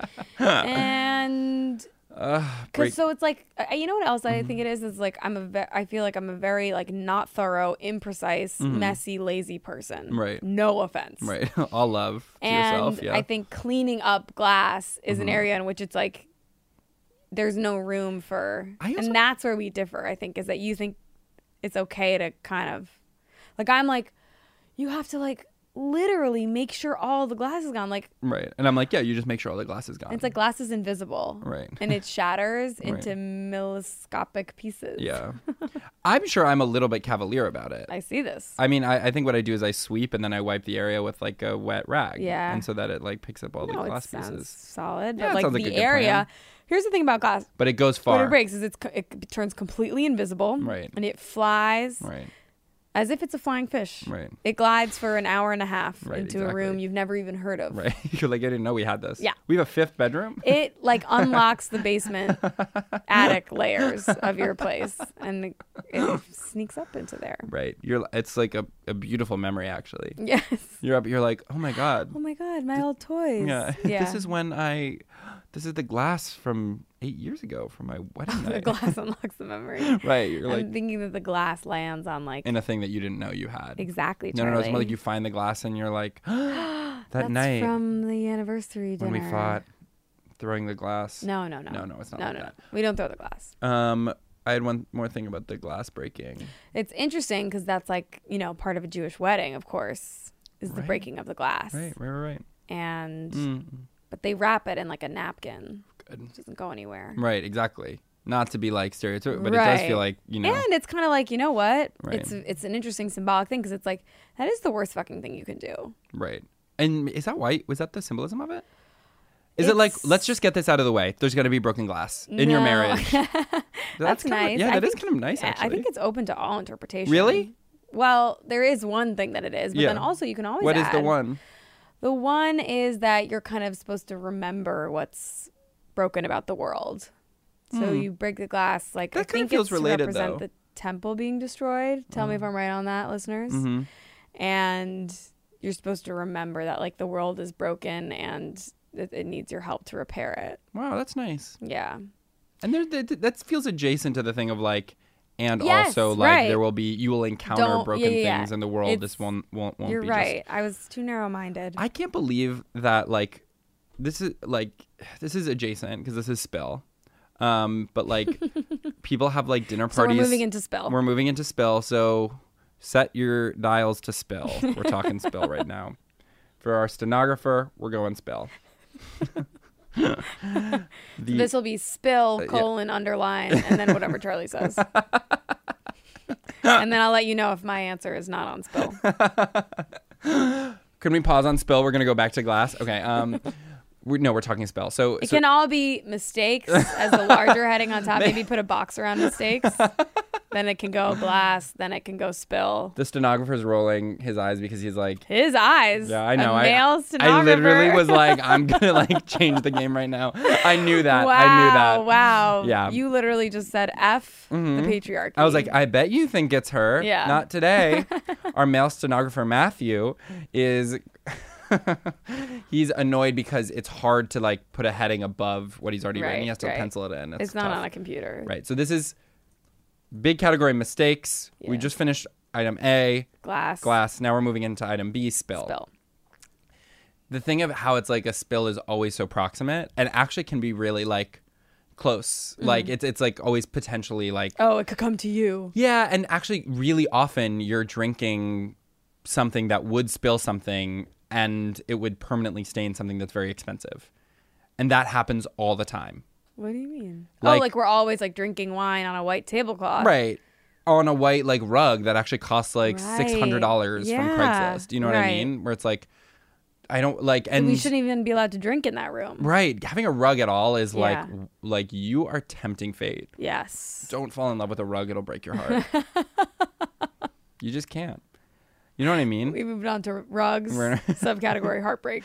And Break- because so it's like you know what else I think it is like I feel like I'm a very like not thorough, imprecise, messy, lazy person. Right. No offense. right. All love to And yourself. Yeah. I think cleaning up glass is an area in which it's like there's no room for, and that's where we differ. I think is that you think it's okay to kind of like I'm like you have to like literally make sure all the glass is gone. Like right. And I'm like, yeah, you just make sure all the glass is gone. it's like glass is invisible. Right. And it shatters Right. into milliscopic pieces. Yeah. I'm sure I'm a little bit cavalier about it. I see this. I mean, I think what I do is I sweep and then I wipe the area with like a wet rag. Yeah. And so that it like picks up all No, the it glass sounds pieces. solid. Yeah, But it like sounds like a the good area, plan. here's the thing about glass. But it goes What far. it breaks is it turns completely invisible. Right. And it flies Right. as if it's a flying fish. Right. It glides for an hour and a half Right, into a room exactly. you've never even heard of. Right. You're like, I didn't know we had this. Yeah. We have a fifth bedroom. It like unlocks the basement attic layers of your place and it sneaks up into there. Right. It's like a beautiful memory actually. Yes. You're up, you're like, oh my God. Oh my God, my old toys. Yeah. Yeah. This is the glass from 8 years ago from my wedding The night. glass unlocks the memory. Right. You're like I'm thinking that the glass lands on like in a thing that you didn't know you had. exactly. No, Charlie. it's more like you find the glass and you're like, that That's night from the anniversary dinner. when we fought, throwing the glass. No, No, it's not like that. We don't throw the glass. I had one more thing about the glass breaking. It's interesting because that's like part of a Jewish wedding, of course, is the Right. breaking of the glass. Right. And but they wrap it in like a napkin. Good. It doesn't go anywhere. Right, exactly. Not to be like stereotypical, but it does feel like, And it's kind of like, you know what? Right. It's an interesting symbolic thing because it's like that is the worst fucking thing you can do. Right. And is that why? Was that the symbolism of it? Is it like, let's just get this out of the way. There's going to be broken glass in your No. marriage. That's kinda, nice. Yeah, I that is think- kind of nice, actually. I think it's open to all interpretation. Really? Well, there is one thing that it is, but Yeah. then also you can always What is the add- one? The one is that you're kind of supposed to remember what's broken about the world. So you break the glass. Like, That I kind of think feels it's to related, represent though. the temple being destroyed. Tell me if I'm right on that, listeners. Mm-hmm. And you're supposed to remember that, like, the world is broken and it needs your help to repair it. Wow, that's nice. Yeah. And that feels adjacent to the thing of like, and Yes, also like right. you will encounter Don't- broken yeah. things in the world. It's- This won't You're be right. I was too narrow-minded. I can't believe that like this is adjacent because this is Spill. But like people have like dinner So we're parties. moving into Spill. We're moving into Spill. So set your dials to Spill. We're talking Spill right now. For our stenographer, we're going Spill. This will be spill, yeah. underline, and then whatever Charlie says. And then I'll let you know if my answer is not on spill. Can we pause on Spill? We're gonna go back to glass. Okay. We're talking Spill. So It can all be mistakes as the larger heading on top. Maybe put a box around mistakes. Then it can go glass. Then it can go spill. the stenographer's rolling his eyes because he's like, His eyes. yeah, I know. A male stenographer. I literally was like, I'm gonna like change the game right now. I knew that. Wow, I knew that. Wow. Yeah. You literally just said F the patriarchy. I was like, I bet you think it's her. Yeah. Not today. Our male stenographer, Matthew, is he's annoyed because it's hard to like put a heading above what he's already written. Right, He has to right. pencil it in. it's not tough. on a computer. Right. So this is big category mistakes. We Yeah. just finished item A, Glass. Now we're moving into item B, spill. Spill. The thing of how it's like a spill is always so proximate and actually can be really like close. Like it's like always potentially like Oh, it could come to you. yeah, and actually really often you're drinking something that would spill something and it would permanently stain something that's very expensive. And that happens all the time. What do you mean? Like- like we're always like drinking wine on a white tablecloth. Right. On a white like rug that actually costs like Right. $600 from Yeah. Craigslist. You know what I Right. mean? Where it's like I don't like and We shouldn't even be allowed to drink in that room. right, having a rug at all is Yeah. like you are tempting fate. Yes. Don't fall in love with a rug, it'll break your heart. You just can't. You know what I mean? We moved on to rugs, subcategory heartbreak.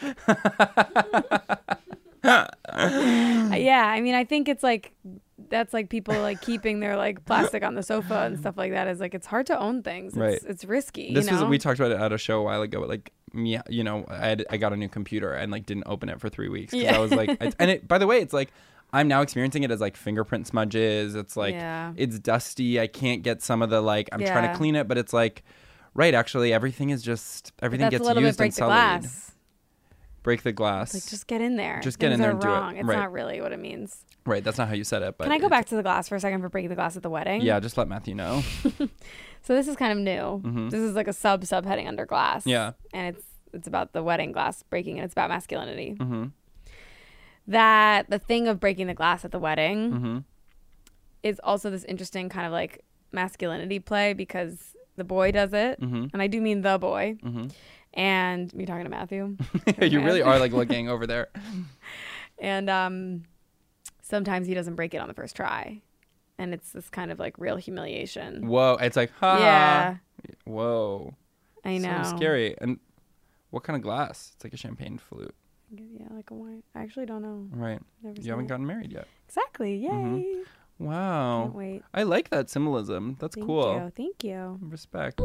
Yeah, I mean, I think it's like that's like people like keeping their like plastic on the sofa and stuff like that. Is like it's hard to own things. Right. It's risky. This you know? was we talked about it at a show a while ago. Like me, you know, I got a new computer and like didn't open it for 3 weeks because Yeah. I was like, and it. By the way, it's like I'm now experiencing it as like fingerprint smudges. It's like Yeah. it's dusty. I can't get some of the like. I'm trying Yeah. to clean it, but it's like, right. Actually, everything is just everything That's gets a little used bit break and the sullied. glass. Break the glass. Like just get in there. Just get in Things there are and do it. wrong. It's Right. not really what it means. Right. That's not how you said it. But Can I go it- back to the glass for a second for breaking the glass at the wedding? Yeah. Just let Matthew know. So this is kind of new. This is like a subheading under glass. Yeah. And it's about the wedding glass breaking and it's about masculinity. Mm-hmm. That the thing of breaking the glass at the wedding Mm-hmm. is also this interesting kind of like masculinity play because the boy does it. Mm-hmm. And I do mean the boy. Mm-hmm. And you're talking to Matthew. You really are like looking over there. And sometimes he doesn't break it on the first try. And it's this kind of like real humiliation. Whoa. It's like, ha. Yeah. Whoa. I know. So scary. And what kind of glass? It's like a champagne flute. Yeah, like a wine. I actually don't know. Right. Never You seen haven't it. gotten married yet. Exactly. Yay. Mhm. Wow. Can't wait. I like that symbolism. That's Thank cool. you. Thank you. Respect.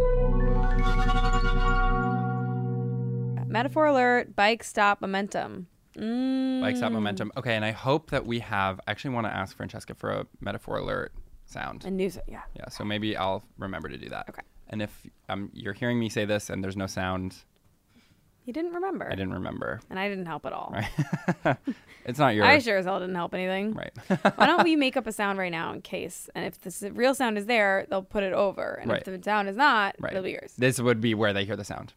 Metaphor alert. Bike stop momentum. Bike stop momentum. Okay, and I hope that we have. I actually want to ask Francesca for a metaphor alert sound. And news. Yeah. Yeah, so maybe I'll remember to do that. Okay. And if you're hearing me say this and there's no sound, You didn't remember. I didn't remember. And I didn't help at all. Right. It's not your. I sure as hell didn't help anything. Right. Why don't we make up a sound right now in case? And if the real sound is there, they'll put it over. And Right. if the sound is not, Right. it'll be yours. This would be where they hear the sound.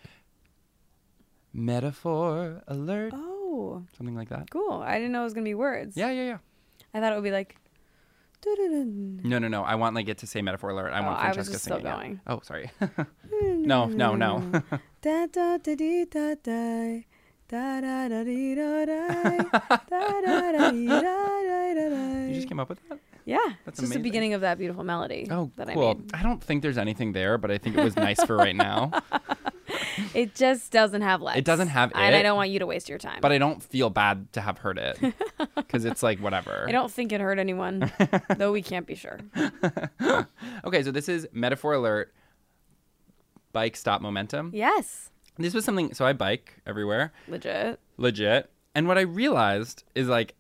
Metaphor alert. Oh, Something like that. cool. I didn't know it was going to be words. Yeah. I thought it would be like. dun-dun-dun. No. I want like it to say metaphor alert. I want I was Francesca just still singing it. going. Oh, sorry. No. Da da da dee da da. Da da da dee da da. Da da da dee da da da da. You just came up with that? Yeah, That's it's just amazing. the beginning of that beautiful melody Oh, that cool. I made. I don't think there's anything there, but I think it was nice for right now. It just doesn't have legs. It doesn't have and I it. don't want you to waste your time. But I don't feel bad to have heard it because it's like whatever. I don't think it hurt anyone, though we can't be sure. Okay, so this is Metaphor Alert. Bike stop momentum. Yes, This was something. So I bike everywhere, legit. and what I realized is like,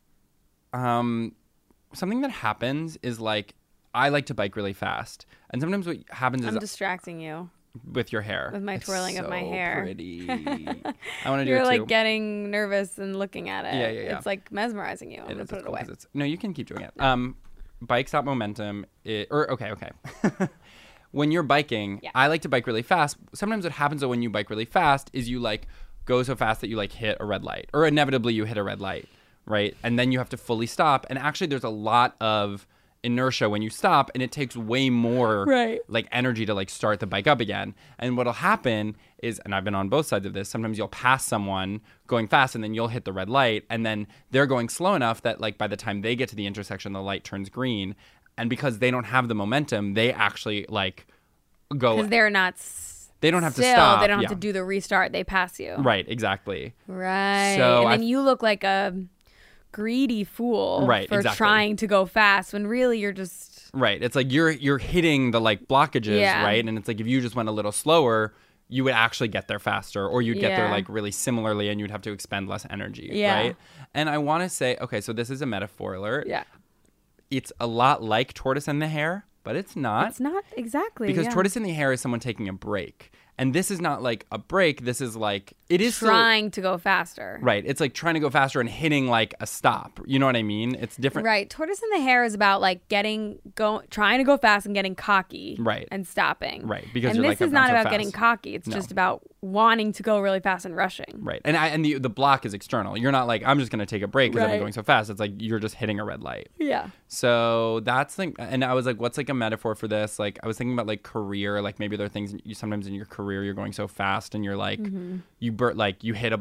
something that happens is like I like to bike really fast, and sometimes what happens is I'm distracting you. with your hair. With my It's twirling of my so hair. Pretty. I want to do You're it like too. getting nervous and looking at it. Yeah. It's like mesmerizing you. I'm It gonna is, put it's it cool away. 'cause it's- no, you can keep doing it. Bike stop momentum. Okay. When you're biking, Yeah. I like to bike really fast. Sometimes what happens though when you bike really fast is you like go so fast that you like hit a red light, or inevitably you hit a red light, right? And then you have to fully stop. And actually, there's a lot of inertia when you stop, and it takes way more Right. like energy to like start the bike up again. And what'll happen is, and I've been on both sides of this, sometimes you'll pass someone going fast and then you'll hit the red light, and then they're going slow enough that like by the time they get to the intersection, the light turns green. And because they don't have the momentum, they actually like go. Because they're not. They don't have to still, stop. They don't yeah. have to do the restart. They pass you. Right, exactly. Right. So and I then you look like a greedy fool Right, for exactly. trying to go fast when really you're just. Right. It's like you're hitting the like blockages, Yeah. right? And it's like if you just went a little slower, you would actually get there faster, or you'd get there Yeah. like really similarly, and you'd have to expend less energy, Yeah. right? And I want to say, okay, so this is a metaphor alert. Yeah. It's a lot like Tortoise and the Hare, but it's not. It's not exactly. Because yeah. Tortoise and the Hare is someone taking a break. And this is not like a break. This is like, it is still- trying to go faster. right. It's like trying to go faster and hitting like a stop. You know what I mean? It's different. Right. Tortoise and the Hare is about like trying to go fast and getting cocky. Right. And stopping. Right, because and you're this like, is I'm not so about fast. getting cocky. It's No. just about wanting to go really fast and rushing. Right. And the block is external. You're not like, I'm just going to take a break because Right. I'm going so fast. It's like you're just hitting a red light. Yeah. So that's like, and I was like, what's like a metaphor for this? Like, I was thinking about like career, like maybe there are things you sometimes in your career you're going so fast and you're like, you hit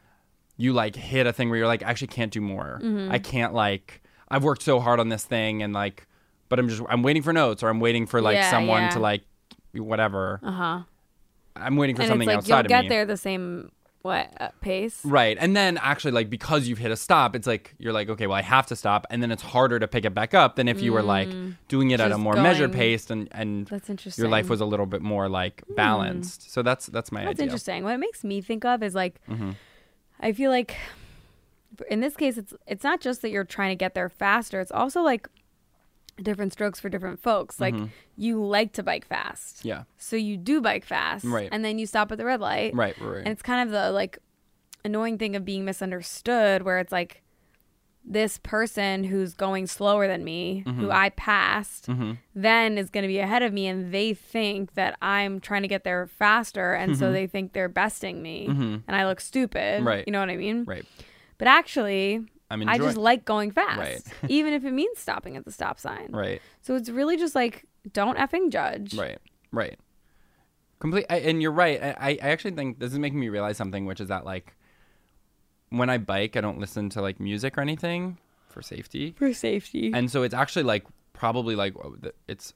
a thing where you're like, I actually can't do more. I can't like, I've worked so hard on this thing and like, but I'm waiting for notes, or I'm waiting for like Yeah, someone yeah. to like, whatever. I'm waiting for And something it's like outside you'll of get me. there the same pace. Right. And then actually, like, because you've hit a stop, it's like, you're like, okay, well, I have to stop. And then it's harder to pick it back up than if you were like doing it at a Just more measured going- pace and That's interesting. your life was a little bit more like balanced. So that's my That's idea. interesting. What it makes me think of is like, Mm-hmm. I feel like in this case, it's not just that you're trying to get there faster. It's also like different strokes for different folks. Like you like to bike fast. Mm-hmm. Yeah. So you do bike fast. Right. And then you stop at the red light. Right. And it's kind of the like annoying thing of being misunderstood where it's like this person who's going slower than me, Mm-hmm. who I passed, then is going to be ahead of me, and they think that I'm trying to get there faster, and so they think they're besting me, and I look stupid. Right. You know what I mean? Right. But actually, I'm I just enjoying- like going fast, Right. even if it means stopping at the stop sign. Right. So it's really just like, don't effing judge. Right. Right. And you're right. I actually think this is making me realize something, which is that like when I bike, I don't listen to like music or anything for safety. For safety. And so it's actually like probably like it's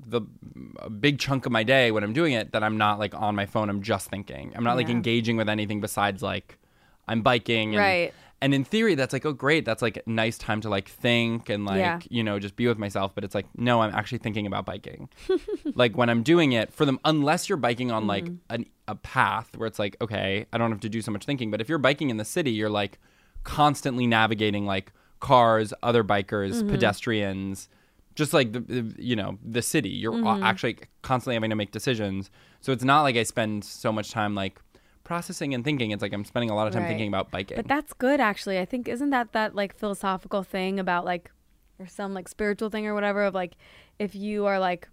a big chunk of my day when I'm doing it that I'm not like on my phone. I'm just thinking. I'm not like Yeah. engaging with anything besides like I'm biking. And, Right. And in theory, that's like, oh, great. That's like a nice time to like think and like, Yeah. you know, just be with myself. But it's like, no, I'm actually thinking about biking. Like when I'm doing it for them, unless you're biking on like a path where it's like, okay, I don't have to do so much thinking. But if you're biking in the city, you're like constantly navigating like cars, other bikers, pedestrians, just like the city. You're actually constantly having to make decisions. So it's not like I spend so much time like processing and thinking. It's like I'm spending a lot of time Right. thinking about biking. But that's good, actually. I think, isn't that like philosophical thing about like, or some like spiritual thing or whatever of like, if you are like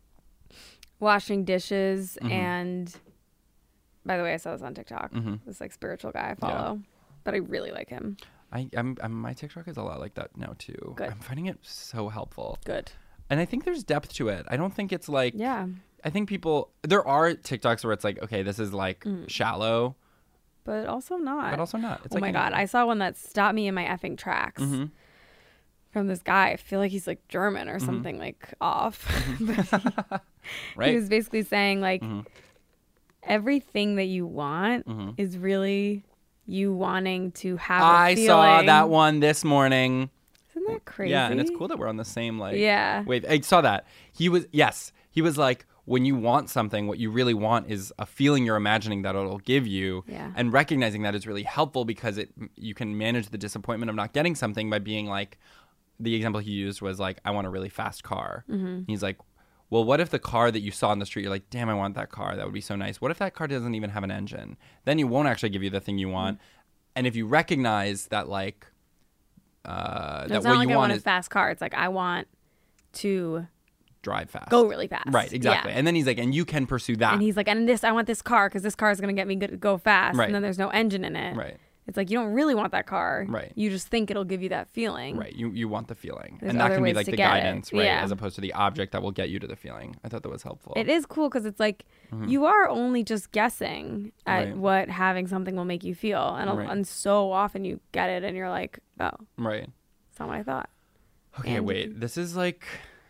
washing dishes and, by the way, I saw this on TikTok, this like spiritual guy I follow, but I really like him. I'm my TikTok is a lot like that now too. Good. I'm finding it so helpful. Good. And I think there's depth to it. I don't think it's like Yeah. I think there are TikToks where it's like, okay, this is like shallow, But also not. but also not. It's Oh like my an- God. I saw one that stopped me in my effing tracks. from this guy. I feel like he's like German or something like off. But Right. he was basically saying like everything that you want is really you wanting to have a I feeling. saw that one this morning. Isn't that crazy? Yeah, and it's cool that we're on the same like Yeah. wave. I saw that. He was like, when you want something, what you really want is a feeling you're imagining that it'll give you. Yeah. And recognizing that is really helpful because you can manage the disappointment of not getting something by being like, the example he used was like, I want a really fast car. He's like, well, what if the car that you saw in the street, you're like, damn, I want that car. That would be so nice. What if that car doesn't even have an engine? Then you won't actually give you the thing you want. And if you recognize that like, that It's what not like you I want want a is fast car. It's like I want to drive fast. go really fast. Right, exactly. Yeah. And then he's like, and you can pursue that. And he's like, and I want this car because this car is going to get me good to go fast. Right. And then there's no engine in it. Right. It's like you don't really want that car. Right. You just think it'll give you that feeling. Right. You want the feeling. There's and that other can be ways like to the get it. guidance, right? Yeah. As opposed to the object that will get you to the feeling. I thought that was helpful. It is cool because it's like you are only just guessing at Right. what having something will make you feel. And, Right. and so often you get it and you're like, oh, Right. it's not what I thought. Okay, And- wait. This is like,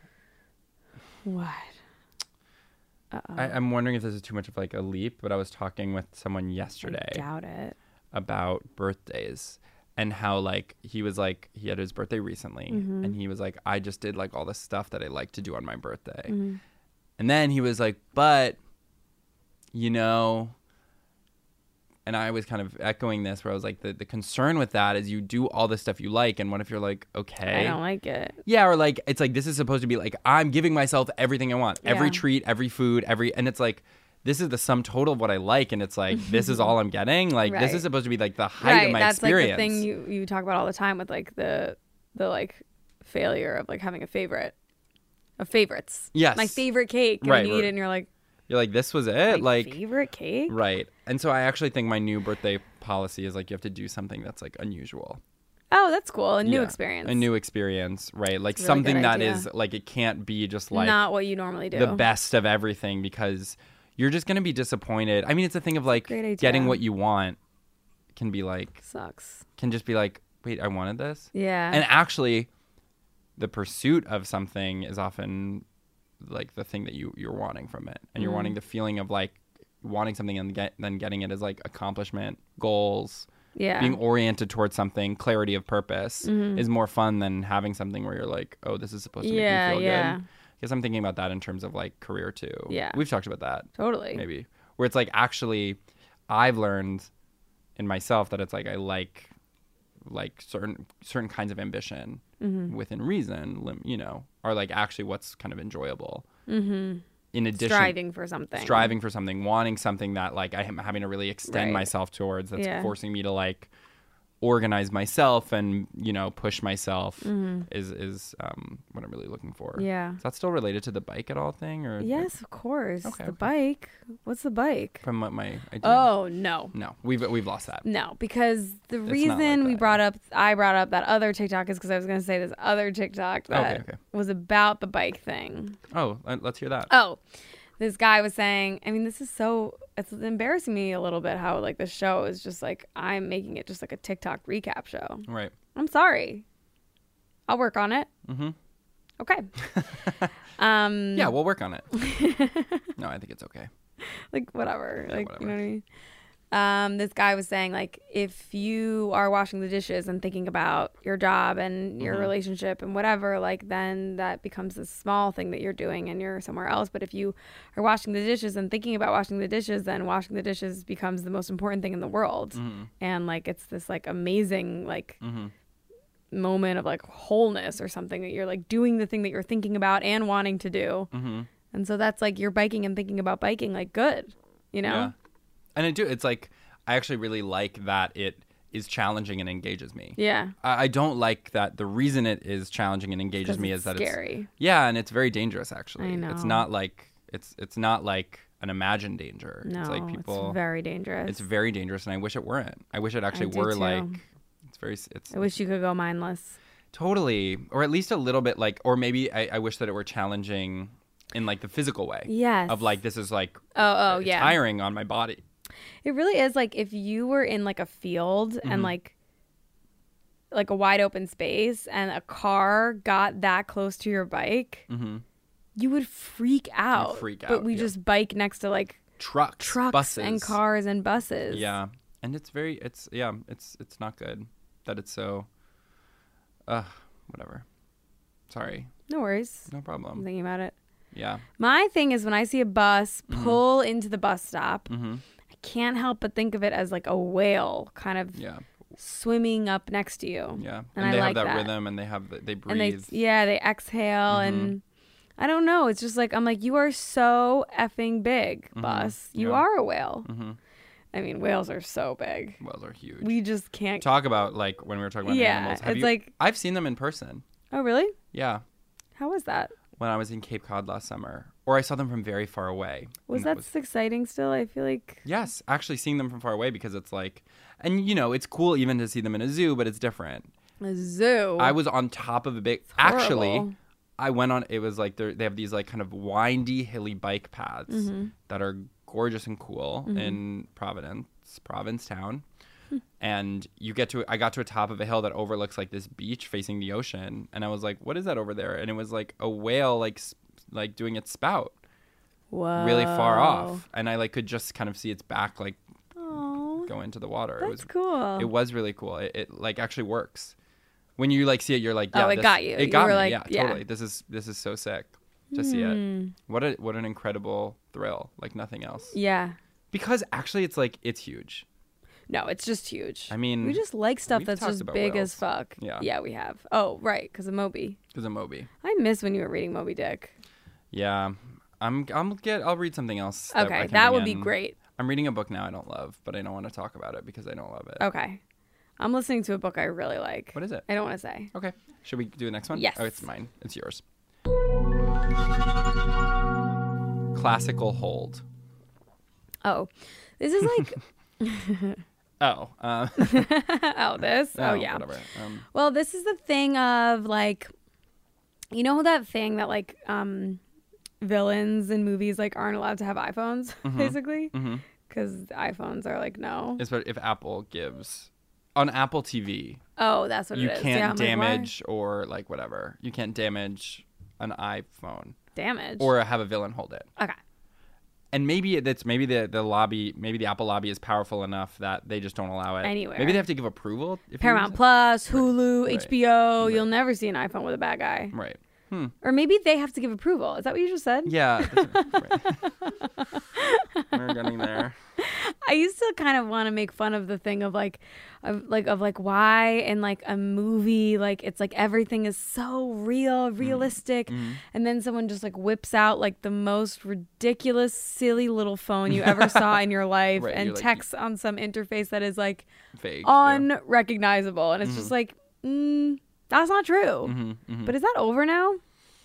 What? Uh-oh. I'm wondering if this is too much of like a leap, but I was talking with someone yesterday I doubt it. about birthdays and how like he was like, he had his birthday recently and he was like, I just did like all the stuff that I like to do on my birthday. And then he was like, but you know, and I was kind of echoing this where I was like, the concern with that is you do all the stuff you like, and what if you're like, okay, I don't like it. yeah, or like it's like this is supposed to be like I'm giving myself everything I want, every Yeah. treat, every food, and it's like this is the sum total of what I like, and it's like this is all I'm getting. Like this Right. is supposed to be like the height of my that's experience. like the thing you talk about all the time with like the like failure of like having a favorite. Of favorites. Yes. My favorite cake. And Right, then you eat right. it and you're like, You're like this was it, my like favorite cake? right. And so I actually think my new birthday policy is like you have to do something that's like unusual. Oh, that's cool. A new Yeah. experience. A new experience, right? Like That's a really something good that idea. is like it can't be just like Not what you normally do. the best of everything because you're just going to be disappointed. I mean, it's a thing of like great idea. getting what you want can be like, Sucks. can just be like, wait, I wanted this. Yeah. And actually, the pursuit of something is often like the thing that you're wanting from it. And you're Mm. wanting the feeling of like wanting something and then getting it as like accomplishment, goals, yeah. being oriented towards something, clarity of purpose is more fun than having something where you're like, oh, this is supposed to make Yeah, me feel yeah. good. Because I'm thinking about that in terms of like career too. Yeah. We've talked about that Totally. maybe. Where it's like actually I've learned in myself that it's like I like certain kinds of ambition within reason, you know, are like actually what's kind of enjoyable. Mm-hmm. In addition, Striving for something. wanting something that like I am having to really extend Right. myself towards. That's Yeah. forcing me to like organize myself and push myself is what I'm really looking for. Yeah. Is that still related to the bike at all thing or Yes, of course. Okay, the okay. bike. What's the bike? from what my idea? Oh, no. No, we've lost that. No, because the not reason like that. I brought up that other TikTok is because I was going to say this other TikTok that Okay. was about the bike thing. Oh, let's hear that. Oh, this guy was saying, I mean, it's embarrassing me a little bit how like the show is just like, I'm making it just like a TikTok recap show. Right. I'm sorry. I'll work on it. Mm-hmm. Okay. Yeah, we'll work on it. No, I think it's okay. Like whatever. Yeah, like whatever. you know what I mean? This guy was saying like if you are washing the dishes and thinking about your job and your relationship and whatever, like then that becomes a small thing that you're doing and you're somewhere else. But if you are washing the dishes and thinking about washing the dishes, then washing the dishes becomes the most important thing in the world. And like it's this like amazing like moment of like wholeness or something that you're like doing the thing that you're thinking about and wanting to do. And so that's like you're biking and thinking about biking like good, you know? Yeah. And it's like I actually really like that it is challenging and engages me. Yeah. I don't like that the reason it is challenging and engages 'Cause me it's is that scary. it's yeah, and it's very dangerous actually. I know. It's not like it's not like an imagined danger. No, it's like people it's very dangerous. it's very dangerous and I wish it weren't. I wish it actually do were too. like it's I wish you could go mindless. totally or at least a little bit like or maybe I wish that it were challenging in like the physical way. Yes. Of like this is like Oh, yeah. tiring on my body. It really is like if you were in like a field and like like a wide open space and a car got that close to your bike, you would freak out. But we just bike next to like trucks, buses. And cars and buses. Yeah. And it's not good that it's so, whatever. Sorry. No worries. No problem. I'm thinking about it. Yeah. My thing is when I see a bus pull into the bus stop, Mm-hmm. I can't help but think of it as like a whale kind of swimming up next to you. Yeah. And they I have like that rhythm and they breathe. And they exhale and I don't know. It's just like, I'm like, you are so effing big, bus. You are a whale. I mean, whales are so big. Whales are huge. We just can't talk about like when we were talking about animals. I've seen them in person. Oh, really? Yeah. How was that? When I was in Cape Cod last summer, or I saw them from very far away. Was that exciting still? I feel like. Yes, actually seeing them from far away because it's like, and you know, it's cool even to see them in a zoo, but it's different. A zoo. I was on top of a big. Actually, I went on. It was like they have these like kind of windy, hilly bike paths that are gorgeous and cool in Provincetown. And I got to a top of a hill that overlooks like this beach facing the ocean, and I was like, "What is that over there?" And it was like a whale, like doing its spout, really far off, and I like could just kind of see its back like go into the water. That's cool. It was really cool. It like actually works. When you like see it, you're like, "Yeah, it got you. It got me. Like, yeah, totally. This is so sick to see it. What an incredible thrill, like nothing else. Yeah. Because actually, it's huge. No, it's just huge. I mean, we just like stuff that's just big whales. as fuck. Yeah. Yeah, we have. Oh, right, because of Moby. I miss when you were reading Moby Dick. Yeah, I'll read something else. Okay, that would be great. I'm reading a book now I don't love, but I don't want to talk about it because I don't love it. Okay, I'm listening to a book I really like. What is it? I don't want to say. Okay, should we do the next one? Yes. Oh, it's mine. It's yours. Classical hold. Oh, this is like. Oh. This? Oh, yeah. Whatever. Well, this is the thing of like, you know that thing that like villains in movies like aren't allowed to have iPhones, basically? Because iPhones are like, no. Especially if Apple gives. On Apple TV. Oh, that's what it is. You can't damage or like whatever. You can't damage an iPhone. Damage? Or have a villain hold it. Okay. And maybe the lobby, maybe the Apple lobby is powerful enough that they just don't allow it anywhere. Maybe they have to give approval. Paramount Plus, Hulu, HBO. Right. You'll never see an iPhone with a bad guy. Right. Or maybe they have to give approval. Is that what you just said? Yeah. We're getting there. I used to kind of want to make fun of the thing of like why in like a movie like it's like everything is so realistic, and then someone just like whips out like the most ridiculous, silly little phone you ever saw in your life and texts on some interface that is like vague, unrecognizable, and it's just like. That's not true. But is that over now?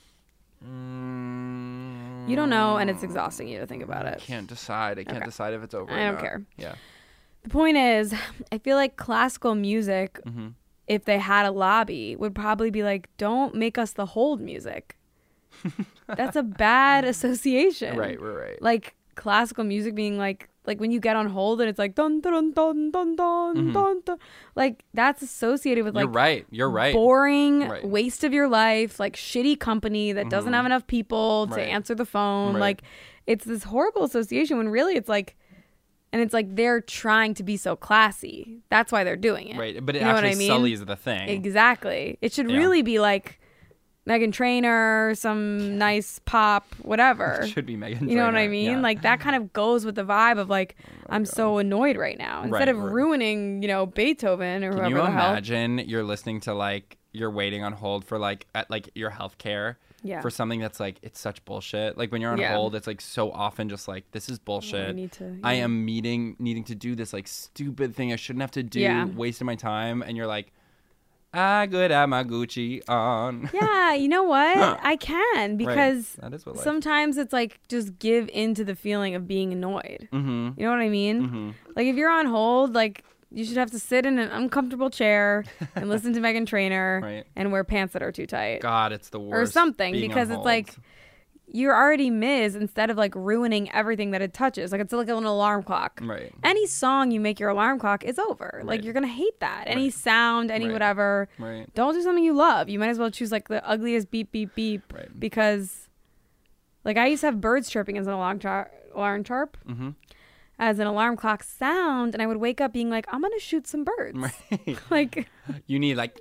You don't know, and it's exhausting you to think about it. I can't decide. I can't decide if it's over or not. I don't care. Yeah. The point is, I feel like classical music, if they had a lobby, would probably be like, don't make us the hold music. That's a bad association. Right. Like classical music being like when you get on hold and it's like dun dun dun dun dun dun dun, like that's associated with like you're right boring waste of your life, like shitty company that doesn't have enough people to answer the phone. Like it's this horrible association when really it's like, and it's like they're trying to be so classy. That's why they're doing it. Right, but it you know actually what I mean? sullies the thing. Exactly. It should really be like Meghan Trainor, some nice pop, whatever. It should be Meghan Trainor. You know what I mean? Yeah. Like that kind of goes with the vibe of like, I'm so annoyed right now. Instead of ruining, Beethoven or whoever the hell. Can you imagine you're listening to like, you're waiting on hold for like, at like your healthcare for something that's like, it's such bullshit. Like when you're on hold, it's like so often just like, this is bullshit. I am needing to do this like stupid thing I shouldn't have to do, wasting my time. And you're like, I could have my Gucci on. Yeah, you know what? I can, because that is what sometimes it's like just give into the feeling of being annoyed. You know what I mean? Like if you're on hold, like you should have to sit in an uncomfortable chair and listen to Meghan Trainor and wear pants that are too tight. God, it's the worst. Or something, because it's like, you're already Miz instead of like ruining everything that it touches. Like it's like an alarm clock. Right. Any song you make your alarm clock is over. Like Right. you're gonna hate that. Any Right. sound, any Right. whatever. Right. Don't do something you love. You might as well choose like the ugliest beep beep beep. Right. Because like I used to have birds chirping as an alarm chirp. Mm-hmm. As an alarm clock sound, and I would wake up being like, I'm gonna shoot some birds. Right. Like You need like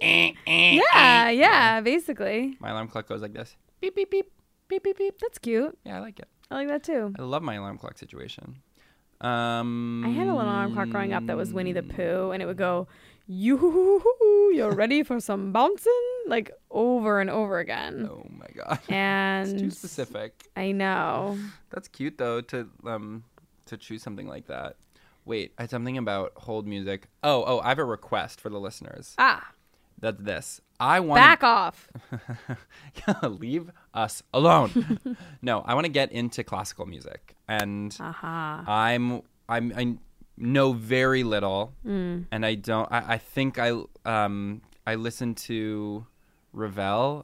yeah, basically. My alarm clock goes like this. Beep beep beep beep beep beep. That's cute. Yeah, I like it. I like that too. I love my alarm clock situation. I had a little alarm clock growing up that was Winnie the Pooh, and it would go, you're ready for some bouncing? Like over and over again. Oh my god. And It's too specific. I know. That's cute though to choose something like that. Wait, I had something about hold music. Oh, I have a request for the listeners. Ah, That's this. I want back off. leave us alone. No, I want to get into classical music, and I know very little, and I don't. I think I listen to Ravel.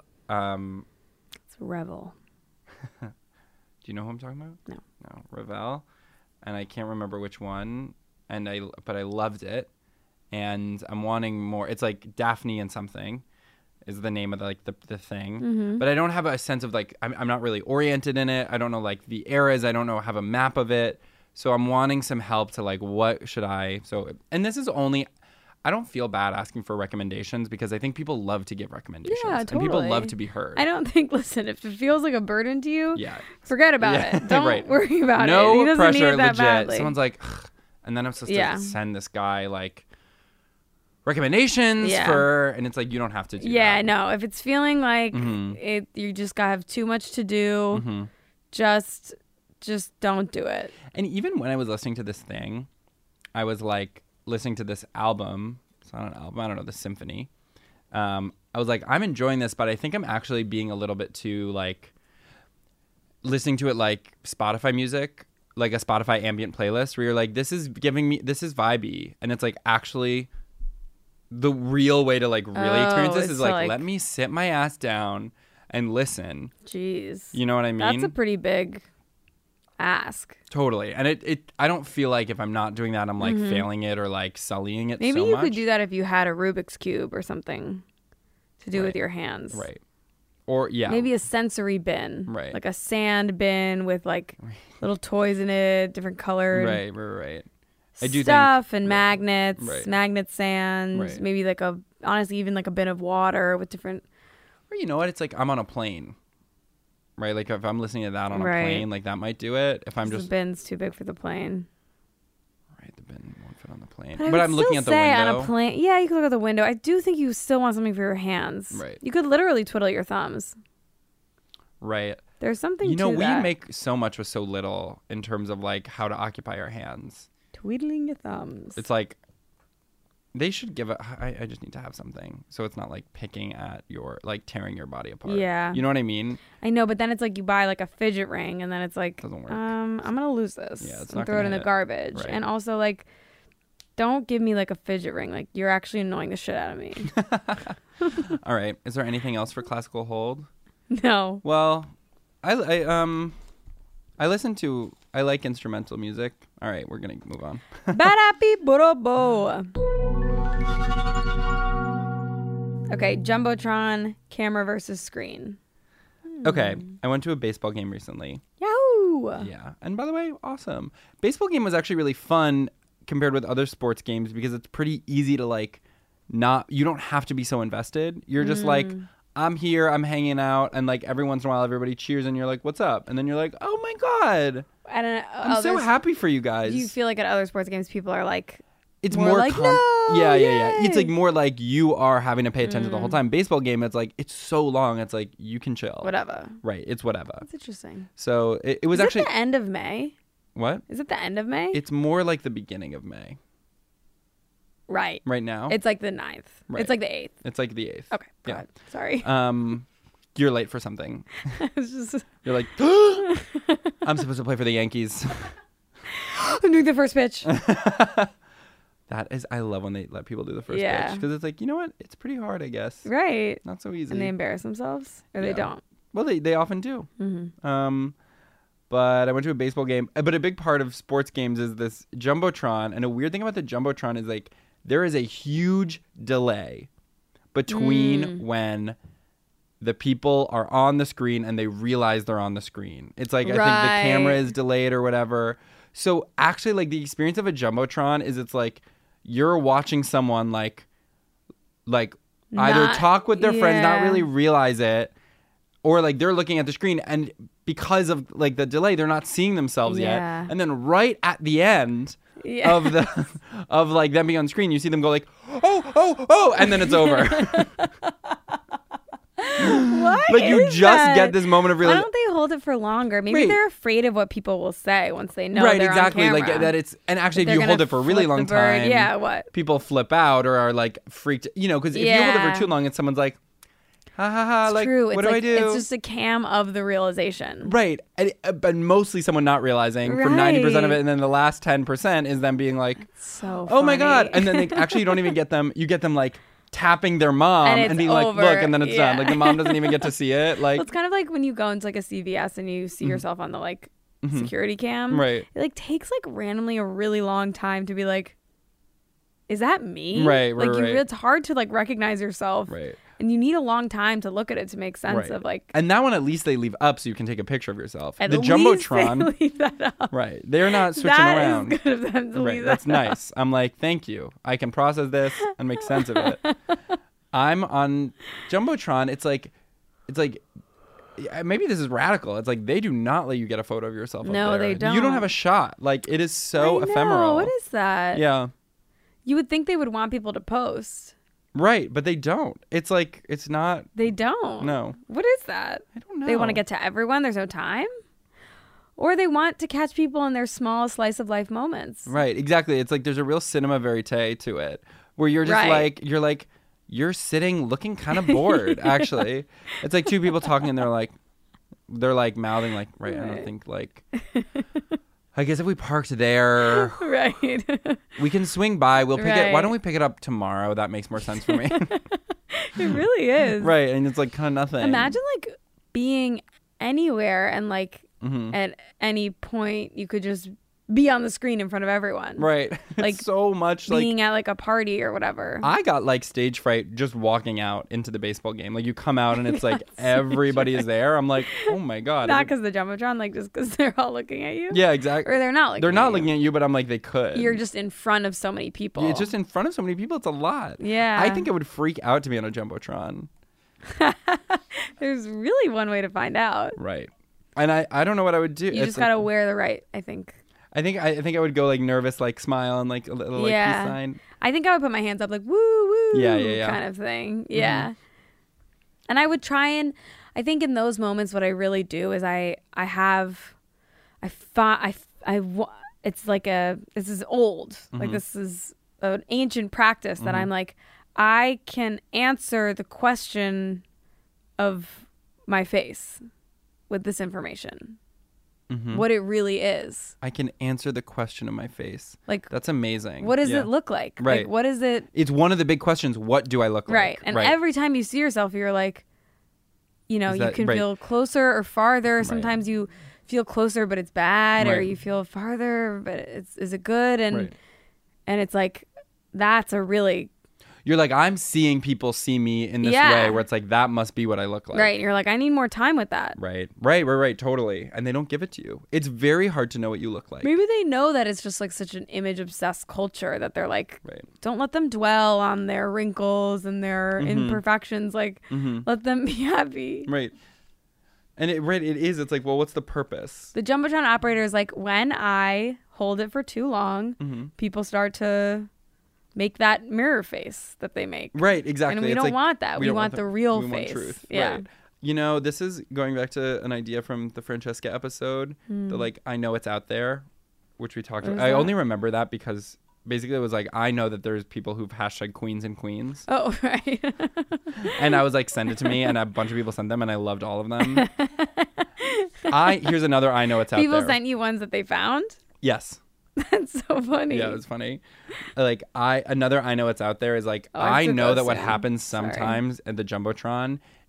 It's Revel. Do you know who I'm talking about? No. No, Ravel, and I can't remember which one. But I loved it, and I'm wanting more. It's like Daphne and something is the name of the thing, but I don't have a sense of like I'm not really oriented in it. I don't know like the eras. I don't know have a map of it. So I'm wanting some help to like what should I and this is only. I don't feel bad asking for recommendations because I think people love to give recommendations. Yeah, And people totally. love to be heard. I don't think, listen, if it feels like a burden to you, Yeah. forget about Yeah, it. Don't right. worry about it. No He doesn't pressure, need it that legit. badly. Someone's like, ugh. And then I'm supposed Yeah. to send this guy like recommendations Yeah. for, and it's like, you don't have to do Yeah, that. no. If it's feeling like Mm-hmm. it, you just gotta have too much to do. Mm-hmm. Just don't do it. And even when I was listening to this thing, I was like listening to this album. It's not an album. I don't know, the symphony. I was like, I'm enjoying this, but I think I'm actually being a little bit too like listening to it like Spotify music, like a Spotify ambient playlist where you're like, this is vibey. And it's like actually the real way to like really experience this it's is to, like, like- let me sit my ass down and listen. Jeez. You know what I mean? That's a pretty big ask. Totally. And it I don't feel like if I'm not doing that, I'm like failing it or like sullying it Maybe so you much. could do that if you had a Rubik's Cube or something to do with Right. your hands. Right. Or yeah. Maybe a sensory bin. Right. Like a sand bin with like little toys in it, different colored Right. I do stuff think and magnets, Right. magnet sands, Right. maybe like honestly even like a bin of water with different. or you know what? It's like I'm on a plane. Right? Like if I'm listening to that on a Right. plane, like that might do it. If I'm The just bin's too big for the plane. right, the bin won't fit on the plane. I But would I'm looking still at the say window. on a plane. Yeah, you could look out the window. I do think you still want something for your hands. Right. You could literally twiddle your thumbs. Right. There's something You know, to we that. make so much with so little in terms of like how to occupy our hands. Twiddling your thumbs. It's like they should give I just need to have something. So it's not like picking at your like tearing your body apart. Yeah. You know what I mean? I know, but then it's like you buy like a fidget ring, and then it's like, Doesn't work. I'm gonna lose this. Yeah, it's and not throw it gonna in the hit. garbage. Right. And also like, don't give me like a fidget ring. Like you're actually annoying the shit out of me. All right. Is there anything else for classical hold? No. Well, I like instrumental music. All right, we're gonna move on. Badapi borobo. Okay, Jumbotron, camera versus screen. Okay, I went to a baseball game recently. Yahoo! Yeah, and by the way, awesome. Baseball game was actually really fun compared with other sports games because it's pretty easy to like not. You don't have to be so invested. You're just like, I'm here, I'm hanging out, and like every once in a while, everybody cheers, and you're like, "What's up?" And then you're like, "Oh my god, I don't know. I'm so happy for you guys." Do you feel like at other sports games, people are like, It's more more like, "No, yeah. yay." It's like more like you are having to pay attention the whole time. Baseball game, it's like it's so long. It's like you can chill. whatever? Right. It's whatever. That's interesting. So it was Is actually it the end of May? what? Is it the end of May? It's more like the beginning of May right. right now. It's like the 9th. Right. It's like the 8th. It's like the 8th. Okay. Yeah. God. Sorry. You're late for something. It's just You're like, I'm supposed to play for the Yankees. I'm doing the first pitch. That is, I love when they let people do the first Yeah. pitch because it's like, you know what? It's pretty hard, I guess. Right. Not so easy. And they embarrass themselves or they Yeah. don't. Well, they often do. But I went to a baseball game. But a big part of sports games is this Jumbotron. And a weird thing about the Jumbotron is like there is a huge delay between when the people are on the screen and they realize they're on the screen. It's like I think the camera is delayed or whatever. So actually, like the experience of a Jumbotron is it's like you're watching someone like either talk with their friends, not really realize it, or like they're looking at the screen and because of like the delay, they're not seeing themselves yet. And then right at the end of the of like them being on screen, you see them go like, oh, and then it's over. What like you is just that? get this moment of Why realization. don't they hold it for longer? Maybe they're afraid of what people will say once they know Right, they're exactly. on Like camera. that it's and actually if They're you hold gonna it for a really flip long the bird. time, Yeah, what? people flip out or are like freaked, because if you hold it for too long and someone's like, ha ha ha, It's like true. what It's do like, I do? It's just a cam of the realization. Right. But mostly someone not realizing for 90% of it. And then the last 10% is them being like, So oh my God. funny. And then they actually you don't even get them. You get them like tapping their mom And and, it's being over. like, look, and then it's Yeah. done. Like the mom doesn't even get to see it. Like, Well, it's kind of like when you go into like a CVS and you see yourself on the like security cam. Right. It like takes like randomly a really long time to be like, is that me? Right, Like right. it's hard to like recognize yourself. Right. And you need a long time to look at it to make sense Right. of like. And that one, at least they leave up so you can take a picture of yourself. At The least Jumbotron. they leave that up. Right. They're not switching That around. is good of them to Right. leave That's that up. nice. I'm like, thank you. I can process this and make sense of it. I'm on Jumbotron. It's like, maybe this is radical. It's like they do not let you get a photo of yourself. No, up there. they don't. You don't have a shot. Like it is so I know. ephemeral. What is that? Yeah. You would think they would want people to post. Right, but they don't. It's like it's not. They don't. No. What is that? I don't know. They want to get to everyone. There's no time. Or they want to catch people in their small slice of life moments. Right, exactly. It's like there's a real cinema verite to it, where you're just Right. you're sitting looking kind of bored. Actually, it's like two people talking and they're like mouthing like, right. I don't think like. I guess if we parked there, Right. we can swing by. We'll pick it. Why Right. don't we pick it up tomorrow? That makes more sense for me. It really is. Right, and it's like kind of nothing. Imagine like being anywhere and like Mm-hmm. at any point you could just be on the screen in front of everyone. Right, Like, it's so much like. Being at like a party or whatever. I got like stage fright just walking out into the baseball game. Like you come out and it's like everybody is there. I'm like, oh my God. Not because the Jumbotron, like just because they're all looking at you. Yeah, exactly. Or they're not looking They're not at looking at you, but I'm like, they could. you. You're just in front of so many people. Yeah, it's just in front of so many people. It's a lot. Yeah. I think it would freak out to be on a Jumbotron. There's really one way to find out. Right. And I don't know what I would do. You It's just like- gotta wear the right, I think. I think I would go like nervous, like smile and like a little like peace sign. I think I would put my hands up like woo woo Yeah. kind of thing. Yeah. And I would try and I think in those moments what I really do is it's like this is old. Like this is an ancient practice that I'm like I can answer the question of my face with this information. What it really is. I can answer the question of my face. Like That's amazing. what does Yeah. it look like? Right. Like what is it? It's one of the big questions. What do I look like? Right. And every time you see yourself, you're like, you know, Is you that- can right. feel closer or farther. Sometimes you feel closer, but it's bad, or Right. you feel farther, but is it good? And Right. and it's like that's a really You're like, I'm seeing people see me in this Yeah. way where it's like, that must be what I look like. right. You're like, I need more time with that. Right. Totally. And they don't give it to you. It's very hard to know what you look like. Maybe they know that it's just like such an image obsessed culture that they're like, Right. don't let them dwell on their wrinkles and their imperfections. Like, let them be happy. Right. And it is. It's like, well, what's the purpose? The Jumbotron operator is like, when I hold it for too long, people start to make that mirror face that they make. Right, exactly. And we It's don't like, want that. We don't want the real we face. Want truth. Yeah. Right. You know, this is going back to an idea from the Francesca episode, the like, I know it's out there, which we talked about. is I that? only remember that because basically it was like, I know that there's people who've hashtag queens and queens. Oh, right. And I was like, send it to me, and a bunch of people sent them, and I loved all of them. Here's another I know it's out People there. sent you ones that they found? Yes. That's so funny. Yeah, it was funny. Like another I know it's out there is like I have I to know go that what soon. happens Sorry. sometimes at the Jumbotron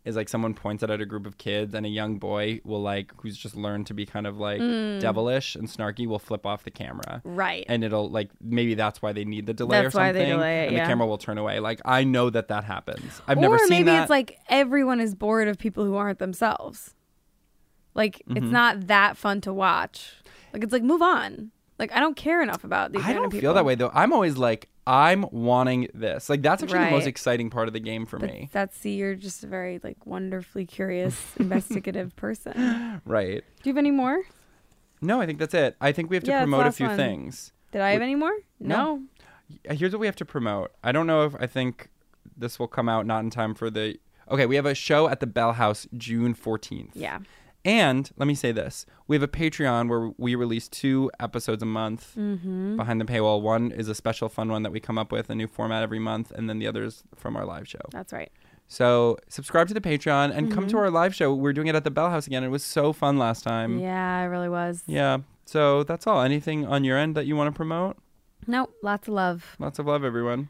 is like someone points it at a group of kids and a young boy will like, who's just learned to be kind of like devilish and snarky, will flip off the camera. Right. And it'll like, maybe that's why they need the delay That's or why something. they delay it, and yeah. the camera will turn away. Like, I know that happens. I've never seen maybe that. it's like everyone is bored of people who aren't themselves. Like, it's not that fun to watch. Like, it's like, move on. Like, I don't care enough about these I random don't people. feel that way though. I'm always like, I'm wanting this. Like, that's actually the most Right. exciting part of the game for me. See, you're just a very, like, wonderfully curious, investigative person. Right. Do you have any more? No, I think that's it. I think we have to Yeah, it's promote a last few one. things. Did I have any more? No. Here's what we have to promote. I don't know if I think this will come out not in time for the... Okay, we have a show at the Bell House June 14th. Yeah. And let me say this. We have a Patreon where we release 2 episodes a month behind the paywall. One is a special fun one that we come up with, a new format every month, and then the other is from our live show. That's right. So subscribe to the Patreon and come to our live show. We're doing it at the Bell House again. It was so fun last time. Yeah, it really was. Yeah. So that's all. Anything on your end that you want to promote? Nope. Lots of love. Lots of love, everyone.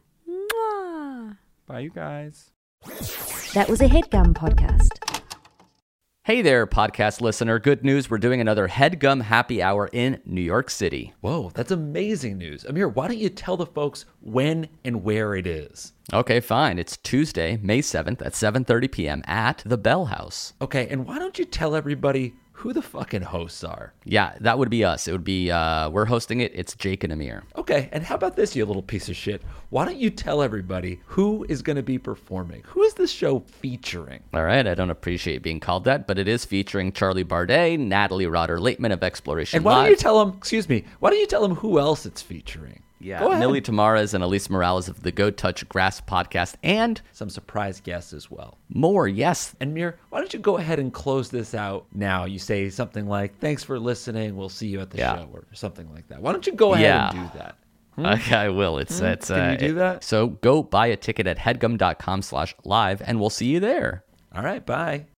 Mwah. Bye, you guys. That was a HeadGum podcast. Hey there, podcast listener. Good news. We're doing another HeadGum Happy Hour in New York City. Whoa, that's amazing news. Amir, why don't you tell the folks when and where it is? Okay, fine. It's Tuesday, May 7th at 7:30 p.m. at the Bell House. Okay, and why don't you tell everybody who the fucking hosts are? Yeah, that would be us. It would be, we're hosting it. It's Jake and Amir. Okay, and how about this, you little piece of shit? Why don't you tell everybody who is going to be performing? Who is this show featuring? All right, I don't appreciate being called that, but it is featuring Charlie Bardet, Natalie Rotter-Laitman of Exploration And why Live. don't you tell them, why don't you tell them who else it's featuring? Yeah, Go ahead. Millie Tamaras and Elise Morales of the Go Touch Grass podcast, and Some surprise guests as well. more, yes. And Mir, why don't you go ahead and close this out now? You say something like, thanks for listening, we'll see you at the Yeah. show, or something like that. Why don't you go ahead Yeah. and do that? Okay, I will. It's Can you do that? So go buy a ticket at headgum.com/live, and we'll see you there. All right, bye.